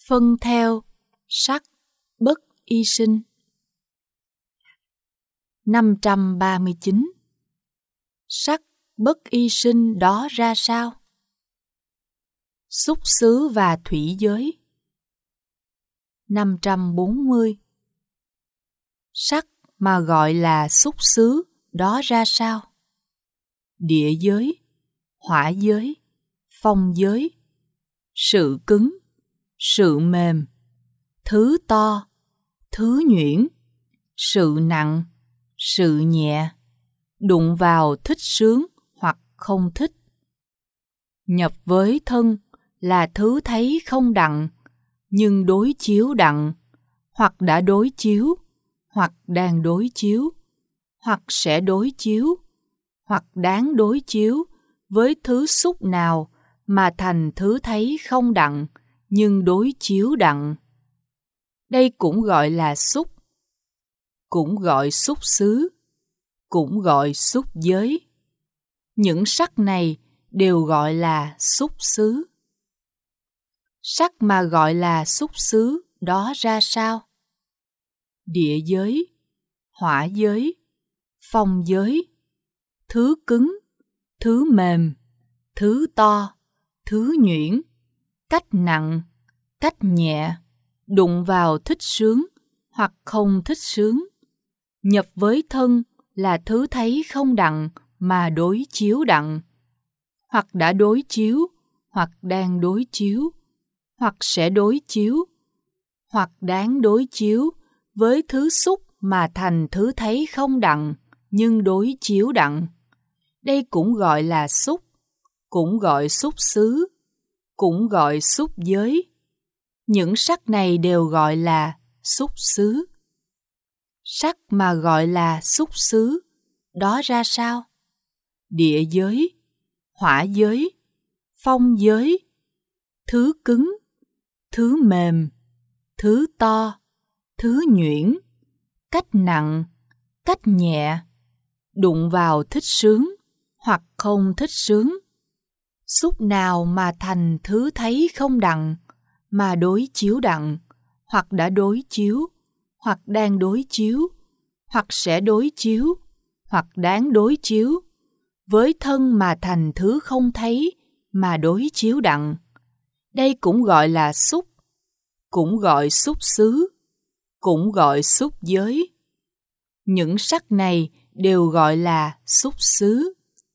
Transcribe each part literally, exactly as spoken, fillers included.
phân theo, sắc, bất y sinh. năm trăm ba mươi chín. Sắc bất y sinh đó ra sao? Xúc xứ và thủy giới. năm trăm bốn mươi. Sắc mà gọi là xúc xứ đó ra sao? Địa giới, hỏa giới, phong giới, sự cứng, sự mềm, thứ to, thứ nhuyễn, sự nặng, sự nhẹ, đụng vào thích sướng hoặc không thích. Nhập với thân là thứ thấy không đặng, nhưng đối chiếu đặng, hoặc đã đối chiếu, hoặc đang đối chiếu, hoặc sẽ đối chiếu, hoặc đáng đối chiếu với thứ xúc nào mà thành thứ thấy không đặng, nhưng đối chiếu đặng. Đây cũng gọi là xúc, cũng gọi xúc xứ, cũng gọi xúc giới. Những sắc này đều gọi là xúc xứ. Sắc mà gọi là xúc xứ đó ra sao? Địa giới, hỏa giới, phong giới, thứ cứng, thứ mềm, thứ to, thứ nhuyễn, cách nặng, cách nhẹ, đụng vào thích sướng hoặc không thích sướng. Nhập với thân là thứ thấy không đặng mà đối chiếu đặng, hoặc đã đối chiếu, hoặc đang đối chiếu, hoặc sẽ đối chiếu, hoặc đáng đối chiếu với thứ xúc mà thành thứ thấy không đặng, nhưng đối chiếu đặng. Đây cũng gọi là xúc, cũng gọi xúc xứ, cũng gọi xúc giới. Những sắc này đều gọi là xúc xứ. Sắc mà gọi là xúc xứ đó ra sao? Địa giới, hỏa giới, phong giới, thứ cứng, thứ mềm, thứ to, thứ nhuyễn, cách nặng, cách nhẹ, đụng vào thích sướng hoặc không thích sướng. Xúc nào mà thành thứ thấy không đặng, mà đối chiếu đặng, hoặc đã đối chiếu, hoặc đang đối chiếu, hoặc sẽ đối chiếu, hoặc đáng đối chiếu, với thân mà thành thứ không thấy, mà đối chiếu đặng. Đây cũng gọi là xúc, cũng gọi xúc xứ, cũng gọi xúc giới. Những sắc này đều gọi là xúc xứ.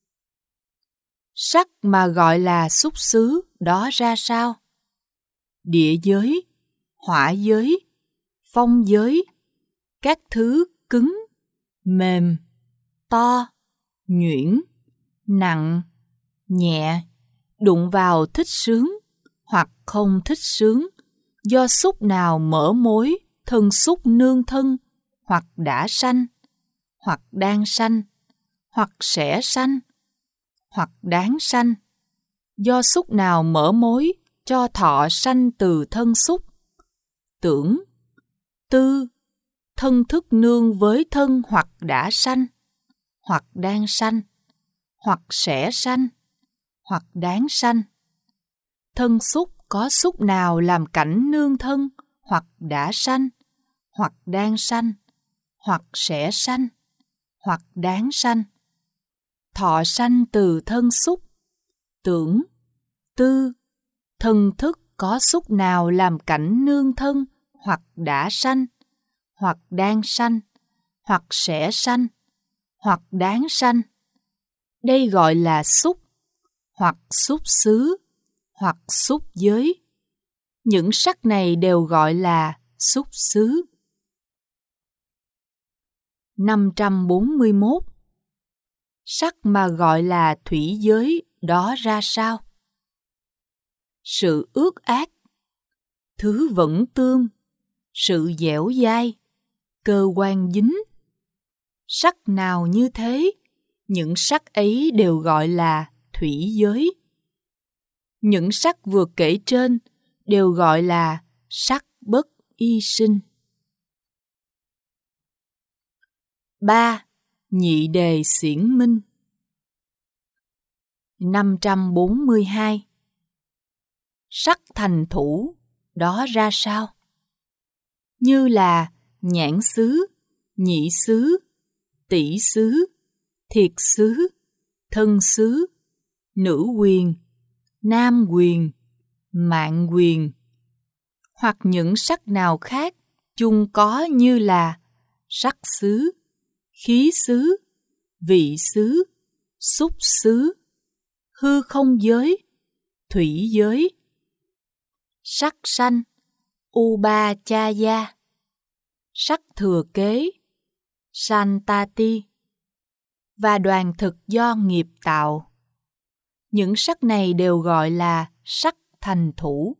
Sắc mà gọi là xúc xứ đó ra sao? Địa giới, hỏa giới, phong giới, các thứ cứng, mềm, to, nhuyễn, nặng, nhẹ, đụng vào thích sướng hoặc không thích sướng, do xúc nào mở mối thân xúc nương thân, hoặc đã sanh, hoặc đang sanh, hoặc sẽ sanh, hoặc đáng sanh, do xúc nào mở mối cho thọ sanh từ thân xúc. Tưởng, tư, thân thức nương với thân hoặc đã sanh, hoặc đang sanh, hoặc sẽ sanh, hoặc đáng sanh. Thân xúc có xúc nào làm cảnh nương thân, hoặc đã sanh, hoặc đang sanh, hoặc sẽ sanh, hoặc đáng sanh. Thọ sanh từ thân xúc. Tưởng, tư, thân thức có xúc nào làm cảnh nương thân, hoặc đã sanh, hoặc đang sanh, hoặc sẽ sanh, hoặc đáng sanh. Đây gọi là xúc, hoặc xúc xứ, hoặc xúc giới. Những sắc này đều gọi là xúc xứ. năm trăm bốn mươi mốt. Sắc mà gọi là thủy giới đó ra sao? Sự ướt át, thứ vẫn tương, sự dẻo dai, cơ quan dính. Sắc nào như thế, những sắc ấy đều gọi là thủy giới. Những sắc vừa kể trên đều gọi là sắc bất y sinh. ba. Nhị đề xiển minh. năm trăm bốn mươi hai. Sắc thành thủ, đó ra sao? Như là nhãn xứ, nhị xứ, tỷ xứ, thiệt xứ, thân xứ, nữ quyền, nam quyền, mạng quyền, hoặc những sắc nào khác chung có như là sắc xứ, khí xứ, vị xứ, xúc xứ, hư không giới, thủy giới, sắc sanh, Upachaya, sắc thừa kế, Santati, và đoàn thực do nghiệp tạo. Những sắc này đều gọi là sắc thành thủ.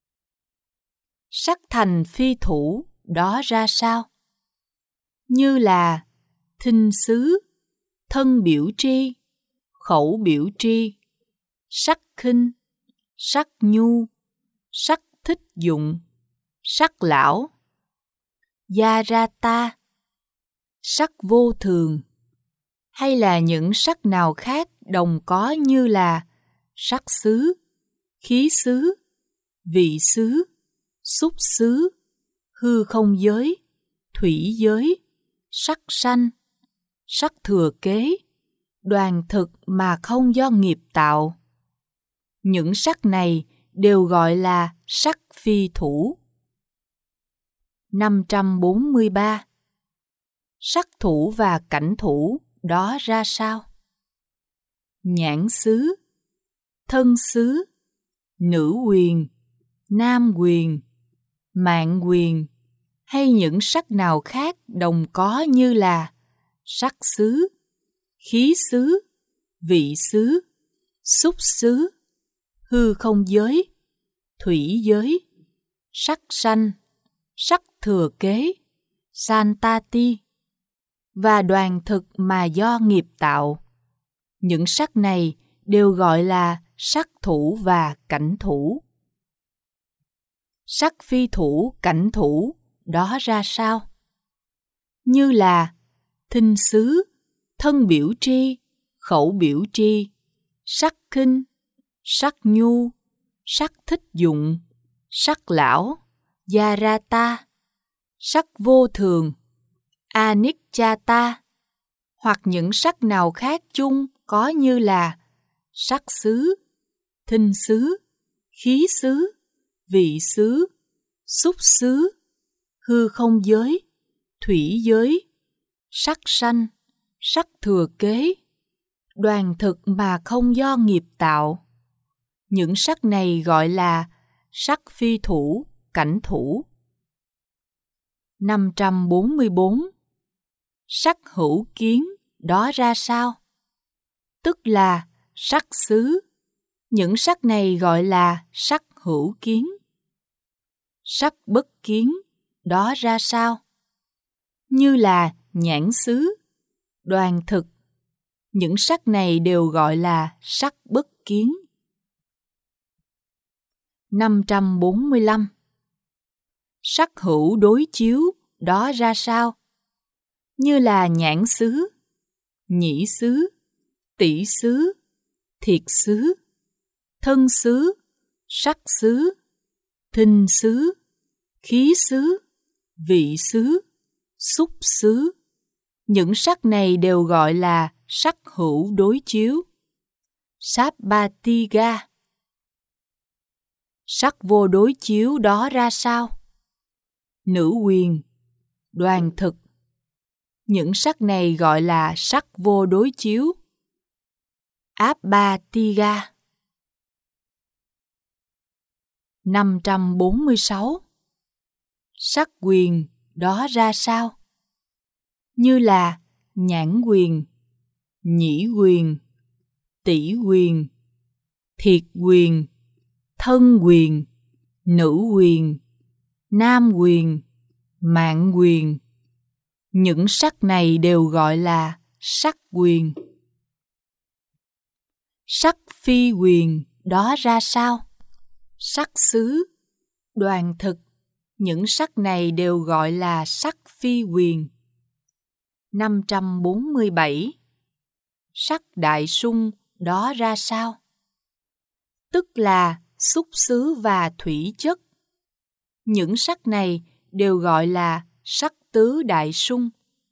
Sắc thành phi thủ đó ra sao? Như là thinh xứ, thân biểu tri, khẩu biểu tri, sắc khinh, sắc nhu, sắc thích dụng, sắc lão, Yarata, sắc vô thường, hay là những sắc nào khác đồng có như là sắc xứ, khí xứ, vị xứ, xúc xứ, hư không giới, thủy giới, sắc sanh, sắc thừa kế, đoàn thực mà không do nghiệp tạo. Những sắc này đều gọi là sắc phi thủ. năm trăm bốn mươi ba. Sắc thủ và cảnh thủ đó ra sao? Nhãn xứ, thân xứ, nữ quyền, nam quyền, mạng quyền, hay những sắc nào khác đồng có như là sắc xứ, khí xứ, vị xứ, xúc xứ, hư không giới, thủy giới, sắc sanh, sắc thừa kế, Santati, và đoàn thực mà do nghiệp tạo. Những sắc này đều gọi là sắc thủ và cảnh thủ. Sắc phi thủ, cảnh thủ đó ra sao? Như là thinh xứ, thân biểu tri, khẩu biểu tri, sắc khinh, sắc nhu, sắc thích dụng, sắc lão, Yarata, sắc vô thường, Anicchata, hoặc những sắc nào khác chung có như là sắc xứ, thinh xứ, khí xứ, vị xứ, xúc xứ, hư không giới, thủy giới, sắc sanh, sắc thừa kế, đoàn thực mà không do nghiệp tạo. Những sắc này gọi là sắc phi thủ, cảnh thủ. năm trăm bốn mươi bốn. Sắc hữu kiến đó ra sao? Tức là sắc xứ. Những sắc này gọi là sắc hữu kiến. Sắc bất kiến đó ra sao? Như là nhãn xứ, đoàn thực. Những sắc này đều gọi là sắc bất kiến. năm trăm bốn mươi lăm. Sắc hữu đối chiếu đó ra sao? Như là nhãn xứ, nhĩ xứ, tỷ xứ, thiệt xứ, thân xứ, sắc xứ, thinh xứ, khí xứ, vị xứ, xúc xứ. Những sắc này đều gọi là sắc hữu đối chiếu. Sabbatiga. Sắc vô đối chiếu đó ra sao? Nữ quyền, đoàn thực. Những sắc này gọi là sắc vô đối chiếu. Appatiga. năm trăm bốn mươi sáu. Sắc quyền đó ra sao? Như là nhãn quyền, nhĩ quyền, tỷ quyền, thiệt quyền, thân quyền, nữ quyền, nam quyền, mạng quyền. Những sắc này đều gọi là sắc quyền. Sắc phi quyền đó ra sao? Sắc xứ, đoàn thực. Những sắc này đều gọi là sắc phi quyền. năm trăm bốn mươi bảy. Sắc đại sung đó ra sao? Tức là xúc xứ và thủy chất. Những sắc này đều gọi là sắc tứ đại sung.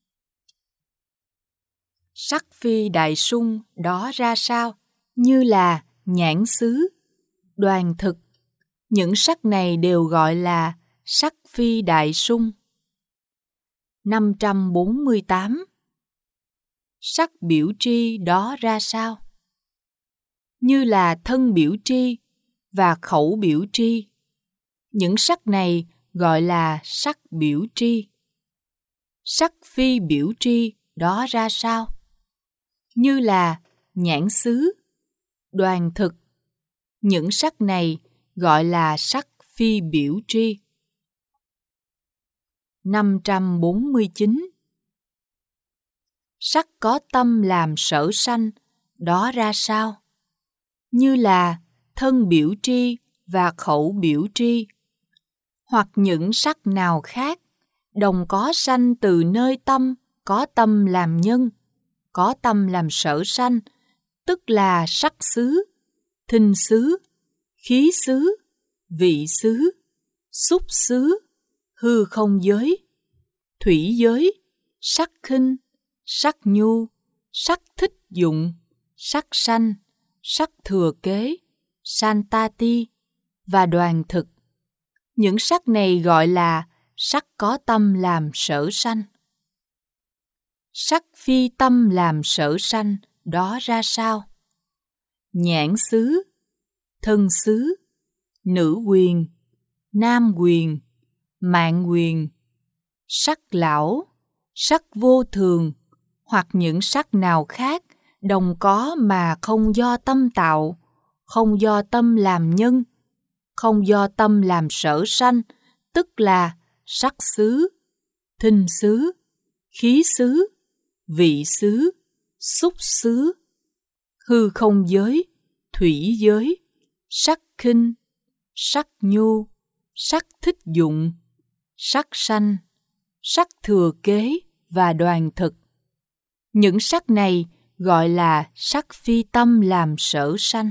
Sắc phi đại sung đó ra sao? Như là nhãn xứ, đoàn thực. Những sắc này đều gọi là sắc phi đại sung. năm trăm bốn mươi tám. Sắc biểu tri đó ra sao? Như là thân biểu tri và khẩu biểu tri. Những sắc này gọi là sắc biểu tri. Sắc phi biểu tri đó ra sao? Như là nhãn xứ, đoàn thực. Những sắc này gọi là sắc phi biểu tri. năm trăm bốn mươi chín. Sắc có tâm làm sở sanh, đó ra sao? Như là thân biểu tri và khẩu biểu tri. Hoặc những sắc nào khác, đồng có sanh từ nơi tâm, có tâm làm nhân, có tâm làm sở sanh, tức là sắc xứ, thinh xứ, khí xứ, vị xứ, xúc xứ, hư không giới, thủy giới, sắc khinh, sắc nhu, sắc thích dụng, sắc sanh, sắc thừa kế, santati và đoàn thực. Những sắc này gọi là sắc có tâm làm sở sanh. Sắc phi tâm làm sở sanh đó ra sao? Nhãn xứ, thân xứ, nữ quyền, nam quyền, mạng quyền, sắc lão, sắc vô thường, hoặc những sắc nào khác đồng có mà không do tâm tạo, không do tâm làm nhân, không do tâm làm sở sanh, tức là sắc xứ, thinh xứ, khí xứ, vị xứ, xúc xứ, hư không giới, thủy giới, sắc khinh, sắc nhu, sắc thích dụng, sắc sanh, sắc thừa kế và đoàn thực. Những sắc này gọi là sắc phi tâm làm sở sanh.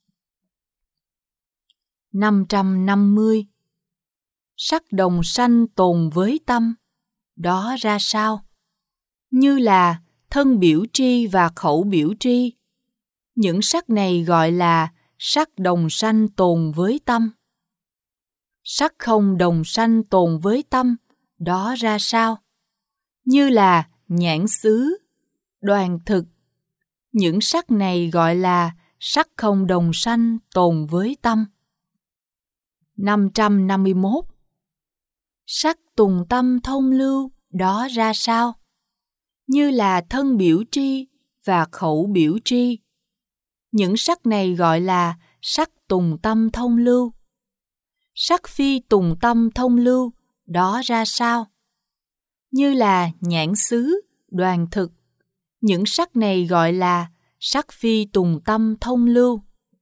năm trăm năm mươi. Sắc đồng sanh tồn với tâm, đó ra sao? Như là thân biểu tri và khẩu biểu tri. Những sắc này gọi là sắc đồng sanh tồn với tâm. Sắc không đồng sanh tồn với tâm, đó ra sao? Như là nhãn xứ, đoàn thực. Những sắc này gọi là sắc không đồng sanh tồn với tâm. năm trăm năm mươi mốt. Sắc tùng tâm thông lưu đó ra sao? Như là thân biểu tri và khẩu biểu tri. Những sắc này gọi là sắc tùng tâm thông lưu. Sắc phi tùng tâm thông lưu đó ra sao? Như là nhãn xứ, đoàn thực. Những sắc này gọi là sắc phi tùng tâm thông lưu.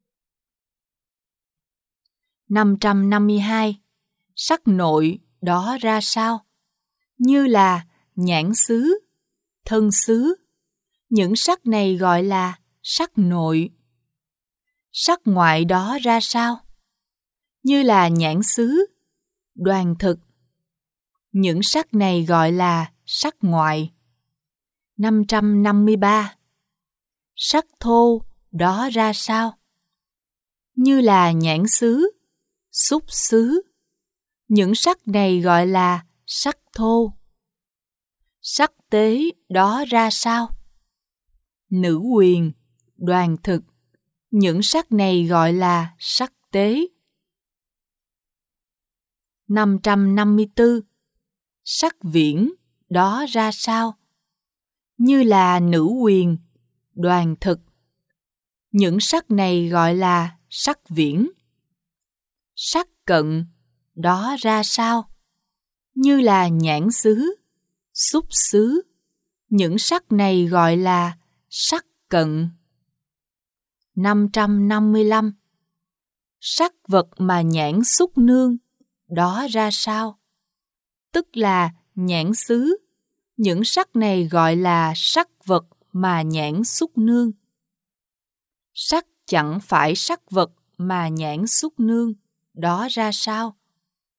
năm trăm năm mươi hai. Sắc nội đó ra sao? Như là nhãn xứ, thân xứ. Những sắc này gọi là sắc nội. Sắc ngoại đó ra sao? Như là nhãn xứ, đoàn thực. Những sắc này gọi là sắc ngoại. năm trăm năm mươi ba. Sắc thô đó ra sao? Như là nhãn xứ, xúc xứ. Những sắc này gọi là sắc thô. Sắc tế đó ra sao? Nữ quyền, đoàn thực. Những sắc này gọi là sắc tế. năm trăm năm mươi tư. Sắc viễn đó ra sao? Như là nữ quyền, đoàn thực. Những sắc này gọi là sắc viễn. Sắc cận đó ra sao? Như là nhãn xứ, xúc xứ. Những sắc này gọi là sắc cận. năm trăm năm mươi lăm. Sắc vật mà nhãn xúc nương đó ra sao? Tức là nhãn xứ. Những sắc này gọi là sắc vật mà nhãn xúc nương. Sắc chẳng phải sắc vật mà nhãn xúc nương đó ra sao?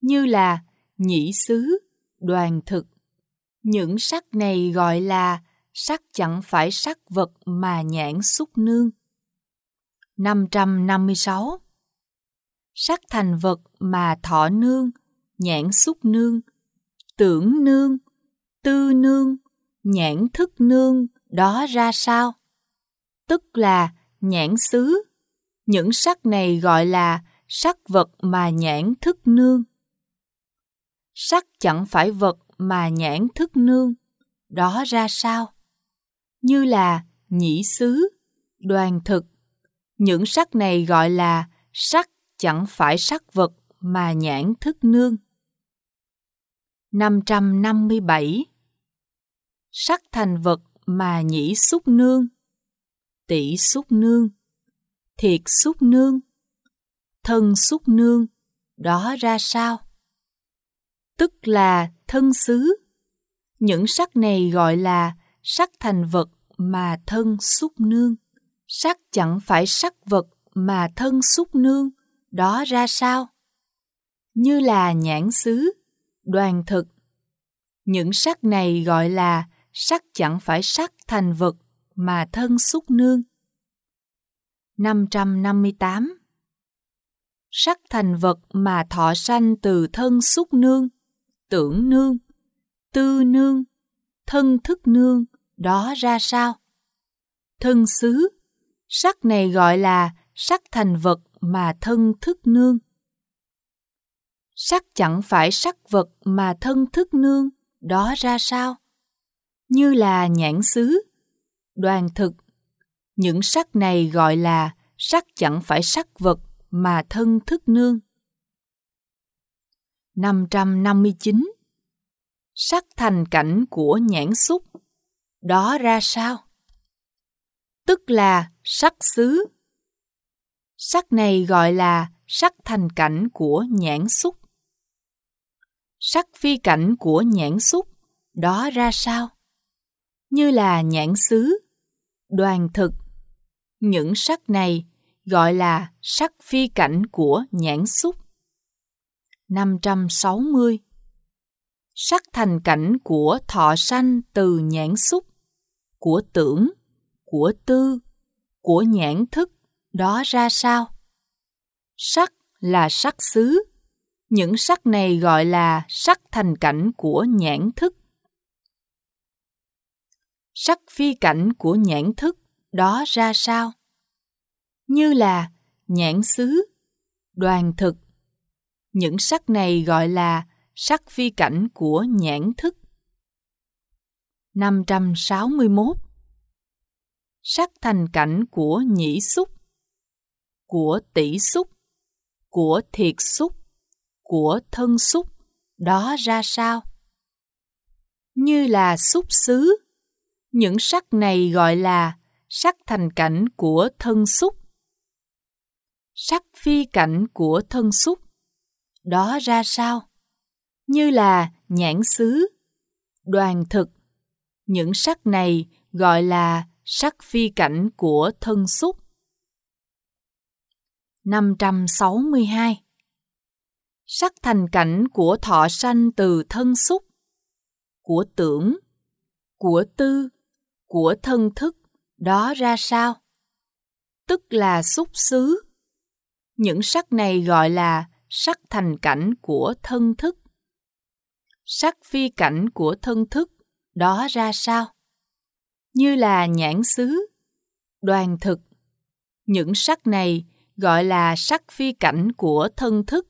như là nhĩ xứ, đoàn thực. Những sắc này gọi là sắc chẳng phải sắc vật mà nhãn xúc nương. năm trăm năm mươi sáu. Sắc thành vật mà thọ nương, nhãn xúc nương, tưởng nương, tư nương, nhãn thức nương đó ra sao? Tức là nhãn xứ. Những sắc này gọi là sắc vật mà nhãn thức nương. Sắc chẳng phải vật mà nhãn thức nương, đó ra sao? Như là nhĩ xứ, đoàn thực. Những sắc này gọi là sắc chẳng phải sắc vật mà nhãn thức nương. năm trăm năm mươi bảy. Sắc thành vật mà nhĩ xúc nương, tỷ xúc nương, thiệt xúc nương, thân xúc nương, đó ra sao? Tức là thân xứ. Những sắc này gọi là sắc thành vật mà thân xúc nương. Sắc chẳng phải sắc vật mà thân xúc nương, đó ra sao? Như là nhãn xứ, đoàn thực. Những sắc này gọi là sắc chẳng phải sắc thành vật mà thân xúc nương. năm trăm năm mươi tám. Sắc thành vật mà thọ sanh từ thân xúc nương, tưởng nương, tư nương, thân thức nương, đó ra sao? Thân xứ. Sắc này gọi là sắc thành vật mà thân thức nương. Sắc chẳng phải sắc vật mà thân thức nương, đó ra sao? Như là nhãn xứ, đoàn thực. Những sắc này gọi là sắc chẳng phải sắc vật mà thân thức nương. năm trăm năm mươi chín. Sắc thành cảnh của nhãn xúc, đó ra sao? Tức là sắc xứ. Sắc này gọi là sắc thành cảnh của nhãn xúc. Sắc phi cảnh của nhãn xúc, đó ra sao? Như là nhãn xứ, đoàn thực. Những sắc này gọi là sắc phi cảnh của nhãn xúc. năm trăm sáu mươi. Sắc thành cảnh của thọ sanh từ nhãn xúc, của tưởng, của tư, của nhãn thức, đó ra sao? Sắc là sắc xứ. Những sắc này gọi là sắc thành cảnh của nhãn thức. Sắc phi cảnh của nhãn thức, đó ra sao? Như là nhãn xứ, đoàn thực. Những sắc này gọi là sắc phi cảnh của nhãn thức. năm trăm sáu mươi mốt. Sắc thành cảnh của nhĩ xúc, của tỷ xúc, của thiệt xúc, của thân xúc, đó ra sao? Như là xúc xứ. Những sắc này gọi là sắc thành cảnh của thân xúc. Sắc phi cảnh của thân xúc, đó ra sao? Như là nhãn xứ, đoàn thực. Những sắc này gọi là sắc phi cảnh của thân xúc. năm trăm sáu mươi hai. Sắc thành cảnh của thọ sanh từ thân xúc, của tưởng, của tư, của thân thức, đó ra sao? Tức là xúc xứ. Những sắc này gọi là sắc thành cảnh của thân thức. Sắc phi cảnh của thân thức, đó ra sao? Như là nhãn xứ, đoàn thực. Những sắc này gọi là sắc phi cảnh của thân thức.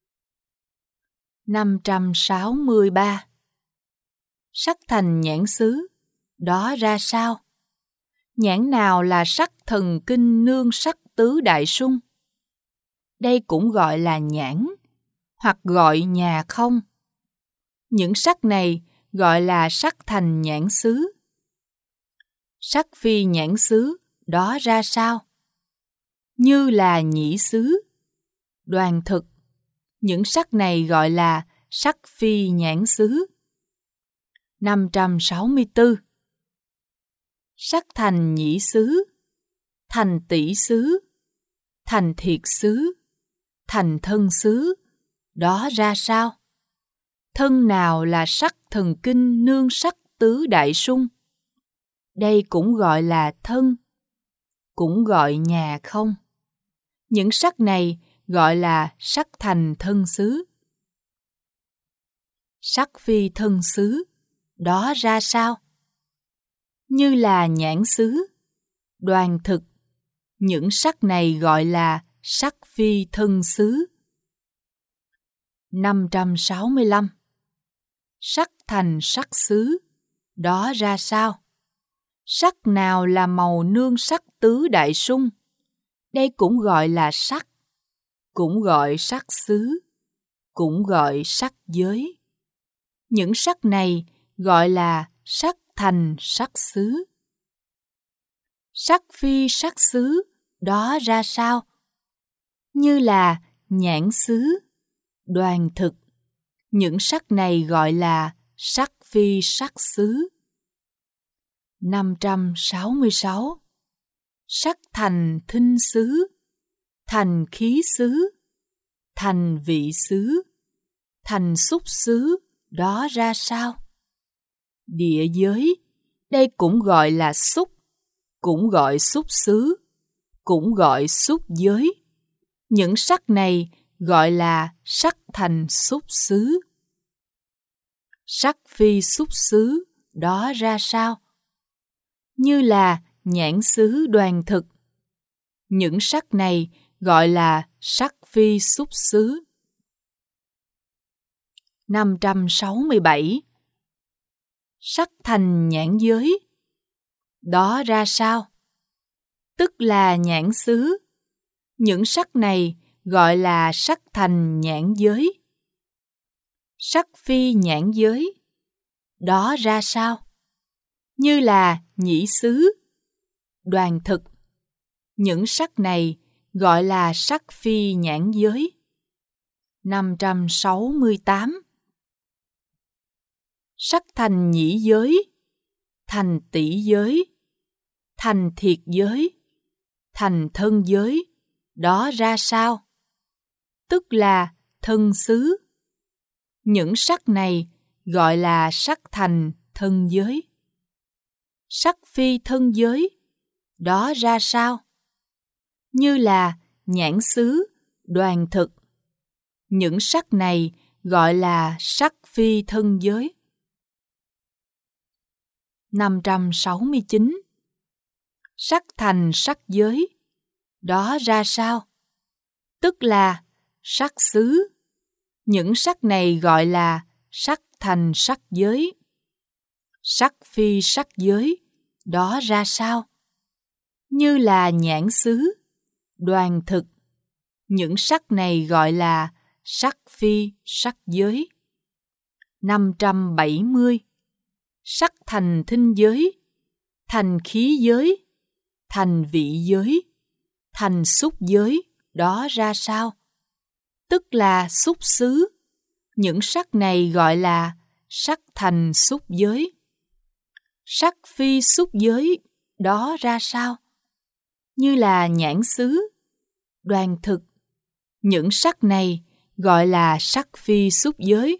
năm trăm sáu mươi ba. Sắc thành nhãn xứ, đó ra sao? Nhãn nào là sắc thần kinh nương sắc tứ đại sung? Đây cũng gọi là nhãn, hoặc gọi nhà không. Những sắc này gọi là sắc thành nhãn xứ. Sắc phi nhãn xứ, đó ra sao? Như là nhĩ xứ, đoàn thực. Những sắc này gọi là sắc phi nhãn xứ. năm trăm sáu mươi tư. Sắc thành nhĩ xứ, thành tỷ xứ, thành thiệt xứ, thành thân xứ, đó ra sao? Thân nào là sắc thần kinh nương sắc tứ đại sung? Đây cũng gọi là thân, cũng gọi nhà không. Những sắc này gọi là sắc thành thân xứ. Sắc phi thân xứ, đó ra sao? Như là nhãn xứ, đoàn thực. Những sắc này gọi là sắc phi thân xứ. năm trăm sáu mươi lăm. Sắc thành sắc xứ, đó ra sao? Sắc nào là màu nương sắc tứ đại sung? Đây cũng gọi là sắc, cũng gọi sắc xứ, cũng gọi sắc giới. Những sắc này gọi là sắc thành sắc xứ. Sắc phi sắc xứ, đó ra sao? Như là nhãn xứ, đoàn thực. Những sắc này gọi là sắc phi sắc xứ. năm trăm sáu mươi sáu. Sắc thành thinh xứ, thành khí xứ, thành vị xứ, thành xúc xứ, đó ra sao? Địa giới, đây cũng gọi là xúc, cũng gọi xúc xứ, cũng gọi xúc giới. Những sắc này gọi là sắc thành xúc xứ. Sắc phi xúc xứ, đó ra sao? Như là nhãn xứ đoàn thực. Những sắc này gọi là sắc phi xúc xứ. năm trăm sáu mươi bảy. Sắc thành nhãn giới, đó ra sao? Tức là nhãn xứ. Những sắc này gọi là sắc thành nhãn giới. Sắc phi nhãn giới, đó ra sao? Như là nhĩ xứ, đoàn thực. Những sắc này gọi là sắc phi nhãn giới. năm trăm sáu mươi tám. Sắc thành nhĩ giới, thành tỷ giới, thành thiệt giới, thành thân giới, đó ra sao? Tức là thân xứ. Những sắc này gọi là sắc thành thân giới. Sắc phi thân giới, đó ra sao? Như là nhãn xứ, đoàn thực. Những sắc này gọi là sắc phi thân giới. năm trăm sáu mươi chín. Sắc thành sắc giới, đó ra sao? Tức là sắc xứ. Những sắc này gọi là sắc thành sắc giới. Sắc phi sắc giới, đó ra sao? Như là nhãn xứ, đoàn thực. Những sắc này gọi là sắc phi sắc giới. năm trăm bảy mươi. Sắc thành thinh giới, thành khí giới, thành vị giới, thành xúc giới, đó ra sao? Tức là xúc xứ. Những sắc này gọi là sắc thành xúc giới. Sắc phi xúc giới, đó ra sao? Như là nhãn xứ, đoàn thực. Những sắc này gọi là sắc phi xúc giới.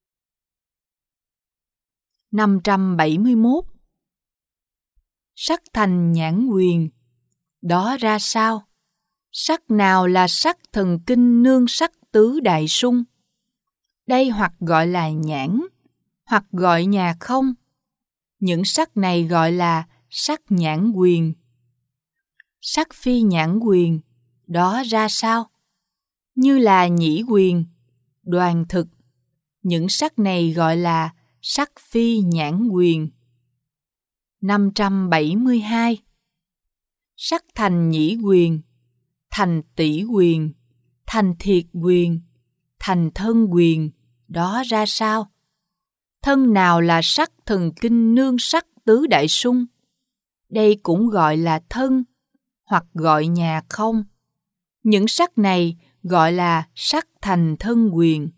năm trăm bảy mươi mốt. Sắc thành nhãn quyền, đó ra sao? Sắc nào là sắc thần kinh nương sắc tứ đại sung? Đây hoặc gọi là nhãn, hoặc gọi nhà không. Những sắc này gọi là sắc nhãn quyền. Sắc phi nhãn quyền, đó ra sao? Như là nhĩ quyền, đoàn thực. Những sắc này gọi là sắc phi nhãn quyền. năm trăm bảy mươi hai. Sắc thành nhĩ quyền, thành tỷ quyền, thành thiệt quyền, thành thân quyền, đó ra sao? Thân nào là sắc thần kinh nương sắc tứ đại sung? Đây cũng gọi là thân, hoặc gọi nhà không. Những sắc này gọi là sắc thành thân quyền.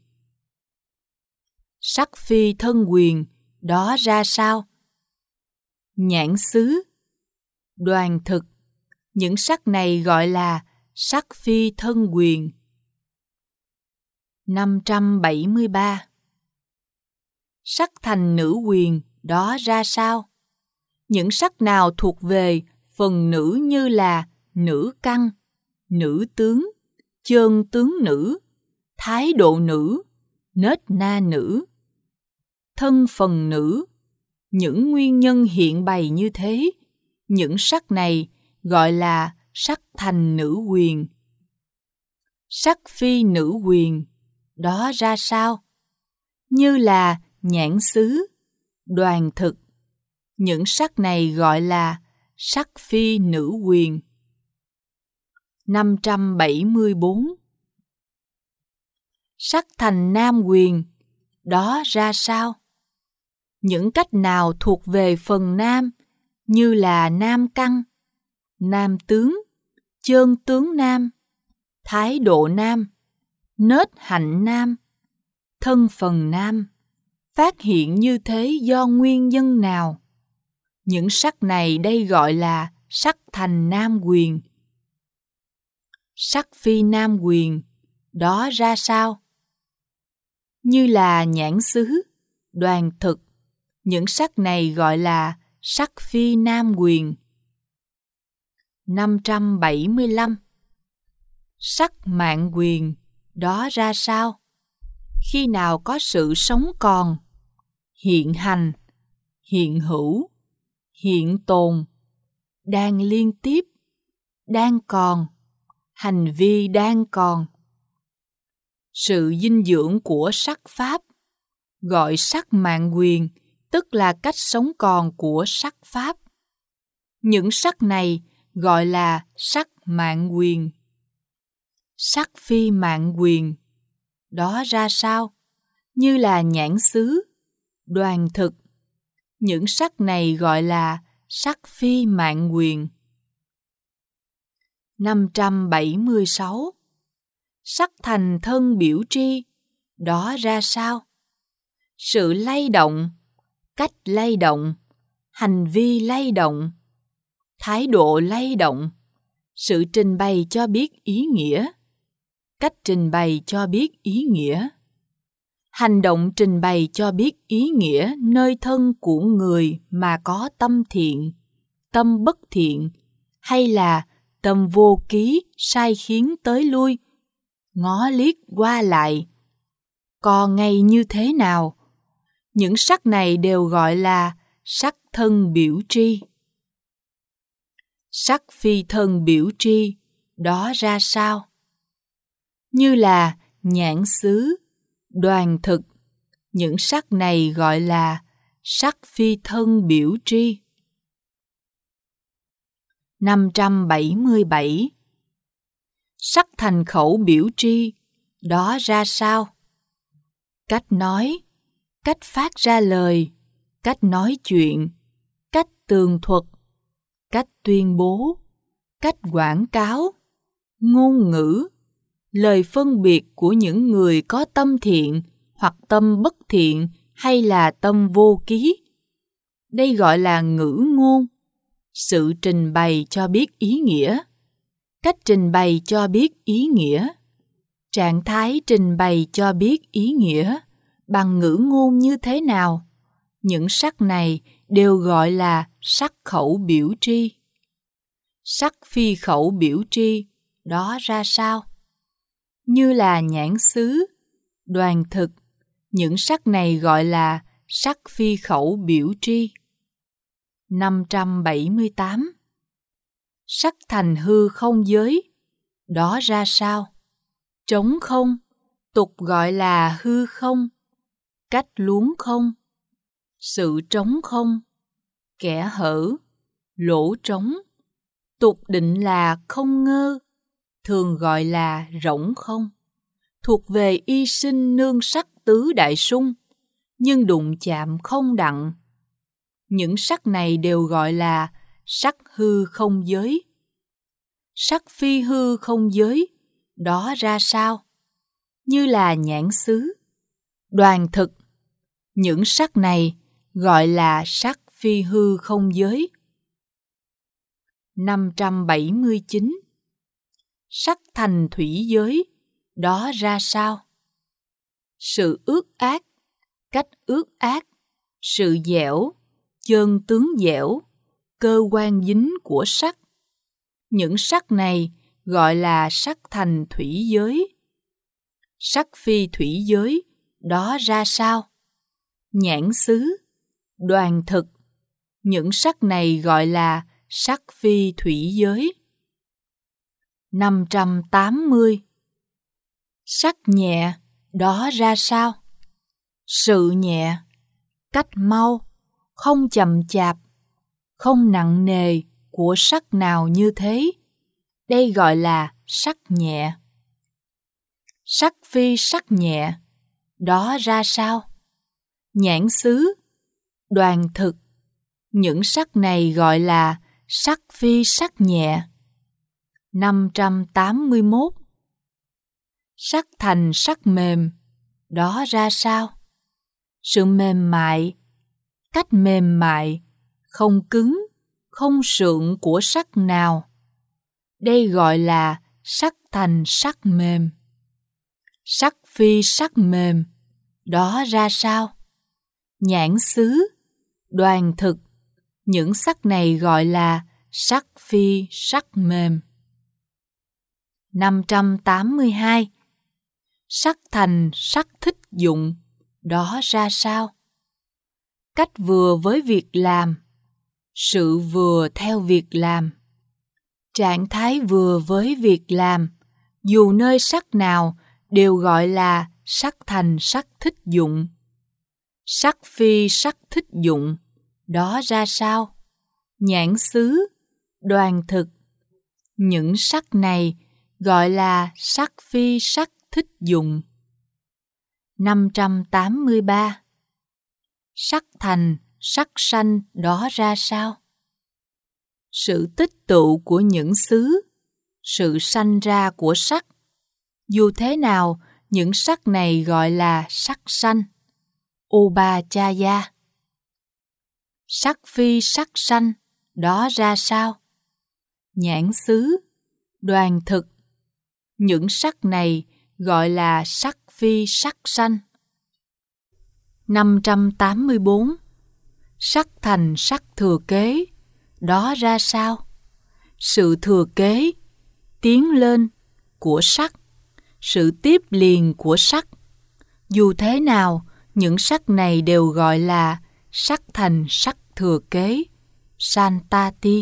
Sắc phi thân quyền, đó ra sao? Nhãn xứ, đoàn thực. Những sắc này gọi là sắc phi thân quyền. năm trăm bảy mươi ba. Sắc thành nữ quyền đó ra sao? Những sắc nào thuộc về phần nữ như là nữ căn, nữ tướng, chơn tướng nữ, thái độ nữ, nết na nữ, thân phần nữ? Những nguyên nhân hiện bày như thế, những sắc này gọi là sắc thành nữ quyền. Sắc phi nữ quyền đó ra sao? Như là nhãn xứ, đoàn thực. Những sắc này gọi là sắc phi nữ quyền. năm trăm bảy mươi bốn. Sắc thành nam quyền đó ra sao? Những cách nào thuộc về phần nam như là nam căn, nam tướng, chơn tướng nam, thái độ nam, nết hạnh nam, thân phần nam, phát hiện như thế do nguyên nhân nào? Những sắc này đây gọi là sắc thành nam quyền. Sắc phi nam quyền đó ra sao? Như là nhãn xứ, đoàn thực. Những sắc này gọi là sắc phi nam quyền. năm trăm bảy mươi lăm. Sắc mạng quyền đó ra sao? Khi nào có sự sống còn, hiện hành, hiện hữu, hiện tồn, đang liên tiếp, đang còn, hành vi đang còn. Sự dinh dưỡng của sắc pháp gọi sắc mạng quyền, tức là cách sống còn của sắc pháp. Những sắc này gọi là sắc mạng quyền. Sắc phi mạng quyền đó ra sao? Như là nhãn xứ, đoàn thực. Những sắc này gọi là sắc phi mạng quyền. năm trăm bảy mươi sáu. Sắc thành thân biểu tri đó ra sao? Sự lay động, cách lay động, hành vi lay động, thái độ lay động, sự trình bày cho biết ý nghĩa, cách trình bày cho biết ý nghĩa, hành động trình bày cho biết ý nghĩa nơi thân của người mà có tâm thiện, tâm bất thiện, hay là tâm vô ký sai khiến tới lui, ngó liếc qua lại, co ngay như thế nào. Những sắc này đều gọi là sắc thân biểu tri. Sắc phi thân biểu tri đó ra sao? Như là nhãn xứ, đoàn thực. Những sắc này gọi là sắc phi thân biểu tri. năm trăm bảy mươi bảy. Sắc thành khẩu biểu tri đó ra sao? Cách nói, cách phát ra lời, cách nói chuyện, cách tường thuật, cách tuyên bố, cách quảng cáo, ngôn ngữ, lời phân biệt của những người có tâm thiện hoặc tâm bất thiện hay là tâm vô ký. Đây gọi là ngữ ngôn, sự trình bày cho biết ý nghĩa, cách trình bày cho biết ý nghĩa, trạng thái trình bày cho biết ý nghĩa bằng ngữ ngôn như thế nào. Những sắc này đều gọi là sắc khẩu biểu tri. Sắc phi khẩu biểu tri đó ra sao? Như là nhãn xứ, đoàn thực. Những sắc này gọi là sắc phi khẩu biểu tri. năm trăm bảy mươi tám. Sắc thành hư không giới đó ra sao? Trống không, tục gọi là hư không, cách luống không, sự trống không, kẽ hở, lỗ trống, tục định là không ngơ, thường gọi là rỗng không, thuộc về y sinh nương sắc tứ đại sung, nhưng đụng chạm không đặng. Những sắc này đều gọi là sắc hư không giới. Sắc phi hư không giới đó ra sao? Như là nhãn xứ, đoàn thực. Những sắc này gọi là sắc phi hư không giới. năm trăm bảy mươi chín. Sắc thành thủy giới đó ra sao? sự ước ác, cách ước ác, sự dẻo, chân tướng dẻo, cơ quan dính của sắc. Những sắc này gọi là sắc thành thủy giới. Sắc phi thủy giới, đó ra sao? Nhãn xứ, đoàn thực, những sắc này gọi là sắc phi thủy giới. năm trăm tám mươi. Sắc nhẹ, đó ra sao? Sự nhẹ, cách mau, không chậm chạp, không nặng nề của sắc nào như thế. Đây gọi là sắc nhẹ. Sắc phi sắc nhẹ, đó ra sao? Nhãn xứ, đoàn thực, những sắc này gọi là sắc phi sắc nhẹ. năm trăm tám mươi mốt. Sắc thành sắc mềm, đó ra sao? Sự mềm mại, cách mềm mại, không cứng, không sượng của sắc nào. Đây gọi là sắc thành sắc mềm. Sắc phi sắc mềm, đó ra sao? Nhãn xứ, đoàn thực, những sắc này gọi là sắc phi sắc mềm. năm trăm tám mươi hai. Sắc thành sắc thích dụng, đó ra sao? Cách vừa với việc làm, sự vừa theo việc làm, trạng thái vừa với việc làm, dù nơi sắc nào đều gọi là sắc thành sắc thích dụng. Sắc phi sắc thích dụng, đó ra sao? Nhãn xứ, đoàn thực, những sắc này gọi là sắc phi sắc thích dụng. năm trăm tám mươi ba. Sắc thành sắc sanh, đó ra sao? Sự tích tụ của những xứ, sự sanh ra của sắc. Dù thế nào, những sắc này gọi là sắc sanh. Upachaya. Sắc phi sắc sanh, đó ra sao? Nhãn xứ, đoàn thực, những sắc này gọi là sắc phi sắc sanh. năm trăm tám mươi bốn. Sắc thành sắc thừa kế, đó ra sao? Sự thừa kế, tiến lên của sắc, sự tiếp liền của sắc. Dù thế nào, những sắc này đều gọi là sắc thành sắc thừa kế, santati.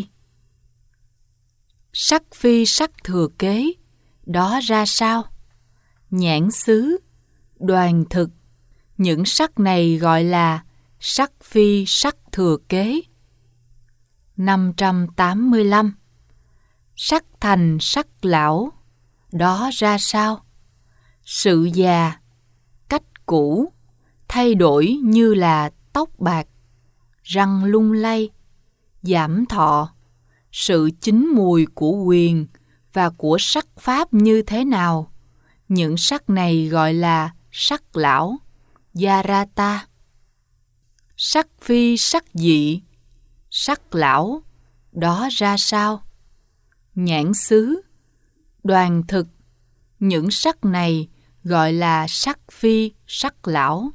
Sắc phi sắc thừa kế, đó ra sao? Nhãn xứ, đoàn thực, những sắc này gọi là sắc phi sắc thừa kế. năm trăm tám mươi lăm. Sắc thành sắc lão, đó ra sao? Sự già, cách cũ, thay đổi như là tóc bạc, răng lung lay, giảm thọ, sự chín mùi của quyền và của sắc pháp như thế nào? Những sắc này gọi là sắc lão, Yarata. Sắc phi sắc dị, sắc lão, đó ra sao? Nhãn xứ, đoàn thực, những sắc này gọi là sắc phi sắc lão.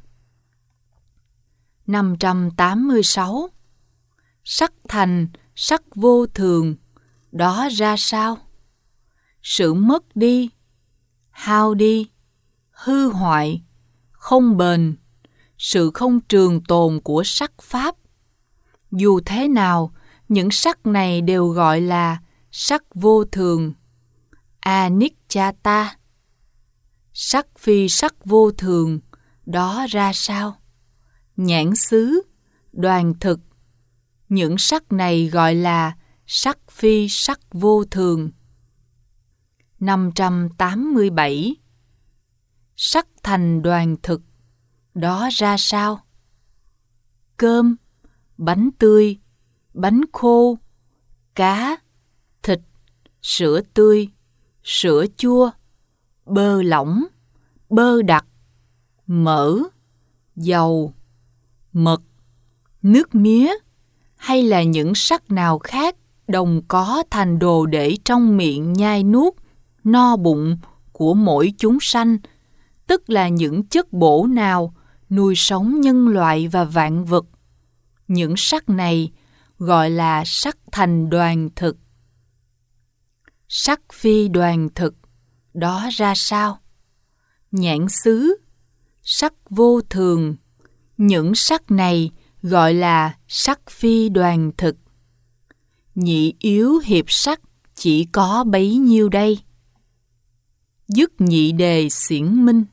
năm trăm tám mươi sáu. Sắc thành sắc vô thường, đó ra sao? Sự mất đi, hao đi, hư hoại, không bền, sự không trường tồn của sắc pháp. Dù thế nào, những sắc này đều gọi là sắc vô thường, anicchata. Sắc phi sắc vô thường, đó ra sao? Nhãn xứ, đoàn thực, những sắc này gọi là sắc phi sắc vô thường. năm trăm tám mươi bảy. Sắc thành đoàn thực, đó ra sao? Cơm, bánh tươi, bánh khô, cá, thịt, sữa tươi, sữa chua, bơ lỏng, bơ đặc, mỡ, dầu, mật, nước mía, hay là những sắc nào khác đồng có thành đồ để trong miệng nhai nuốt, no bụng của mỗi chúng sanh, tức là những chất bổ nào nuôi sống nhân loại và vạn vật. Những sắc này gọi là sắc thành đoàn thực. Sắc phi đoàn thực đó ra sao? Nhãn xứ, sắc vô thường, những sắc này gọi là sắc phi đoàn thực. Nhị yếu hiệp sắc chỉ có bấy nhiêu đây. Dứt nhị đề xiển minh.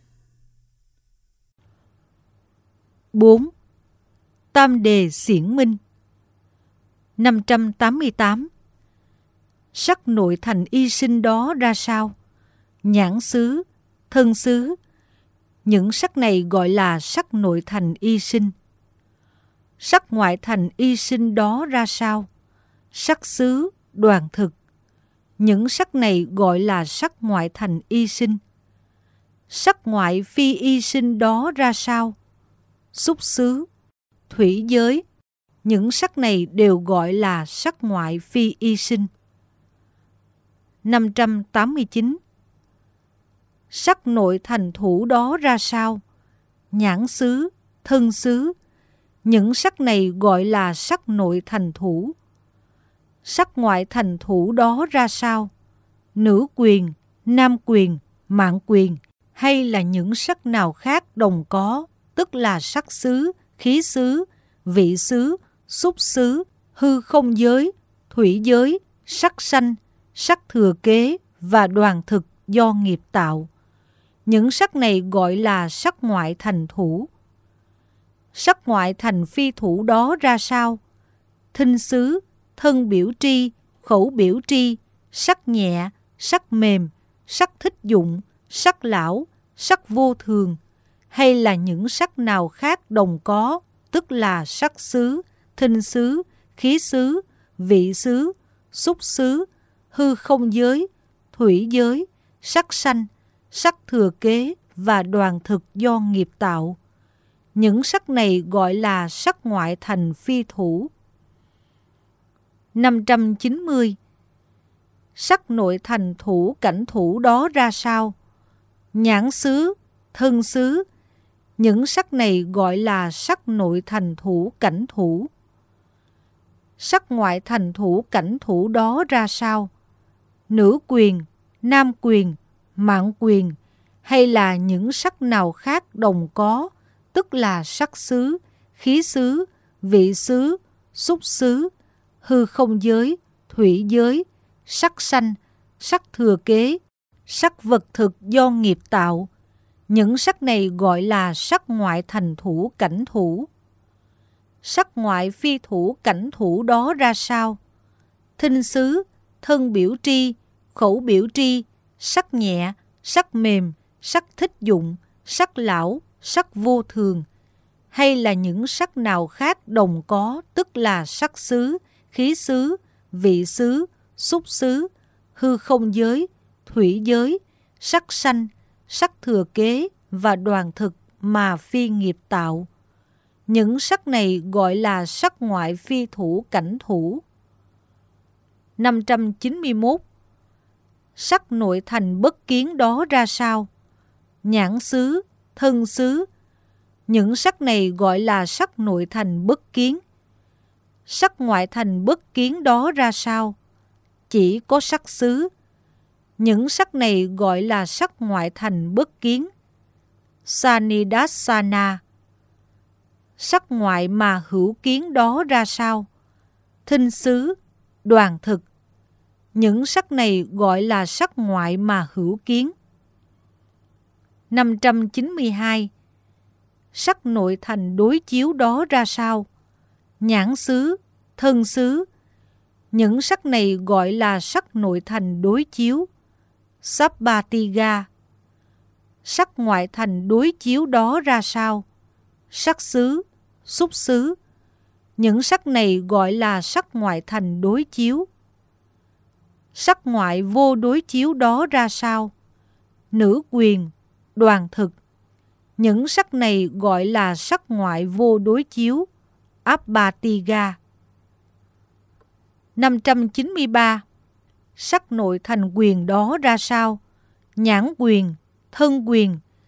bốn. Tam đề xiển minh. năm trăm tám mươi tám. Sắc nội thành y sinh đó ra sao? Nhãn xứ, thân xứ, những sắc này gọi là sắc nội thành y sinh. Sắc ngoại thành y sinh đó ra sao? Sắc xứ, đoàn thực, những sắc này gọi là sắc ngoại thành y sinh. Sắc ngoại phi y sinh đó ra sao? Xúc xứ, thủy giới, những sắc này đều gọi là sắc ngoại phi y sinh. năm trăm tám mươi chín. Sắc nội thành thủ đó ra sao? Nhãn xứ, thân xứ, những sắc này gọi là sắc nội thành thủ. Sắc ngoại thành thủ đó ra sao? Nữ quyền, nam quyền, mạn quyền, hay là những sắc nào khác đồng có, tức là sắc xứ, khí xứ, vị xứ, xúc xứ, hư không giới, thủy giới, sắc sanh, sắc thừa kế và đoàn thực do nghiệp tạo. Những sắc này gọi là sắc ngoại thành thủ. Sắc ngoại thành phi thủ đó ra sao? Thinh xứ, thân biểu tri, khẩu biểu tri, sắc nhẹ, sắc mềm, sắc thích dụng, sắc lão, sắc vô thường, hay là những sắc nào khác đồng có, tức là sắc xứ, thinh xứ, khí xứ, vị xứ, xúc xứ, hư không giới, thủy giới, sắc sanh, sắc thừa kế và đoàn thực do nghiệp tạo. Những sắc này gọi là sắc ngoại thành phi thủ. năm trăm chín mươi. Sắc nội thành thủ cảnh thủ đó ra sao? Nhãn xứ, thân xứ, những sắc này gọi là sắc nội thành thủ cảnh thủ. Sắc ngoại thành thủ cảnh thủ đó ra sao? Nữ quyền, nam quyền, mạn quyền, hay là những sắc nào khác đồng có, tức là sắc xứ, khí xứ, vị xứ, xúc xứ, hư không giới, thủy giới, sắc sanh, sắc thừa kế, sắc vật thực do nghiệp tạo. Những sắc này gọi là sắc ngoại thành thủ cảnh thủ. Sắc ngoại phi thủ cảnh thủ đó ra sao? Thinh xứ, thân biểu tri, khẩu biểu tri, sắc nhẹ, sắc mềm, sắc thích dụng, sắc lão, sắc vô thường, hay là những sắc nào khác đồng có, tức là sắc xứ, khí xứ, vị xứ, xúc xứ, hư không giới, thủy giới, sắc sanh, sắc thừa kế và đoàn thực mà phi nghiệp tạo. Những sắc này gọi là sắc ngoại phi thủ cảnh thủ. năm trăm chín mươi mốt. Sắc nội thành bất kiến đó ra sao? Nhãn xứ, thân xứ, những sắc này gọi là sắc nội thành bất kiến. Sắc ngoại thành bất kiến đó ra sao? Chỉ có sắc xứ. Những sắc này gọi là sắc ngoại thành bất kiến. Sanidassana. Sắc ngoại mà hữu kiến đó ra sao? Thinh xứ, đoàn thực. Những sắc này gọi là sắc ngoại mà hữu kiến. năm trăm chín mươi hai. Sắc nội thành đối chiếu đó ra sao? Nhãn xứ, thân xứ. Những sắc này gọi là sắc nội thành đối chiếu. Sabbatiga. Sắc ngoại thành đối chiếu đó ra sao? Sắc xứ, xúc xứ. Những sắc này gọi là sắc ngoại thành đối chiếu. Sắc ngoại vô đối chiếu đó ra sao? Nữ quyền, đoàn thực. Những sắc này gọi là sắc ngoại vô đối chiếu. Appatiga. năm trăm chín mươi ba. Sắc nội thành quyền đó ra sao? Nhãn quyền, thân quyền.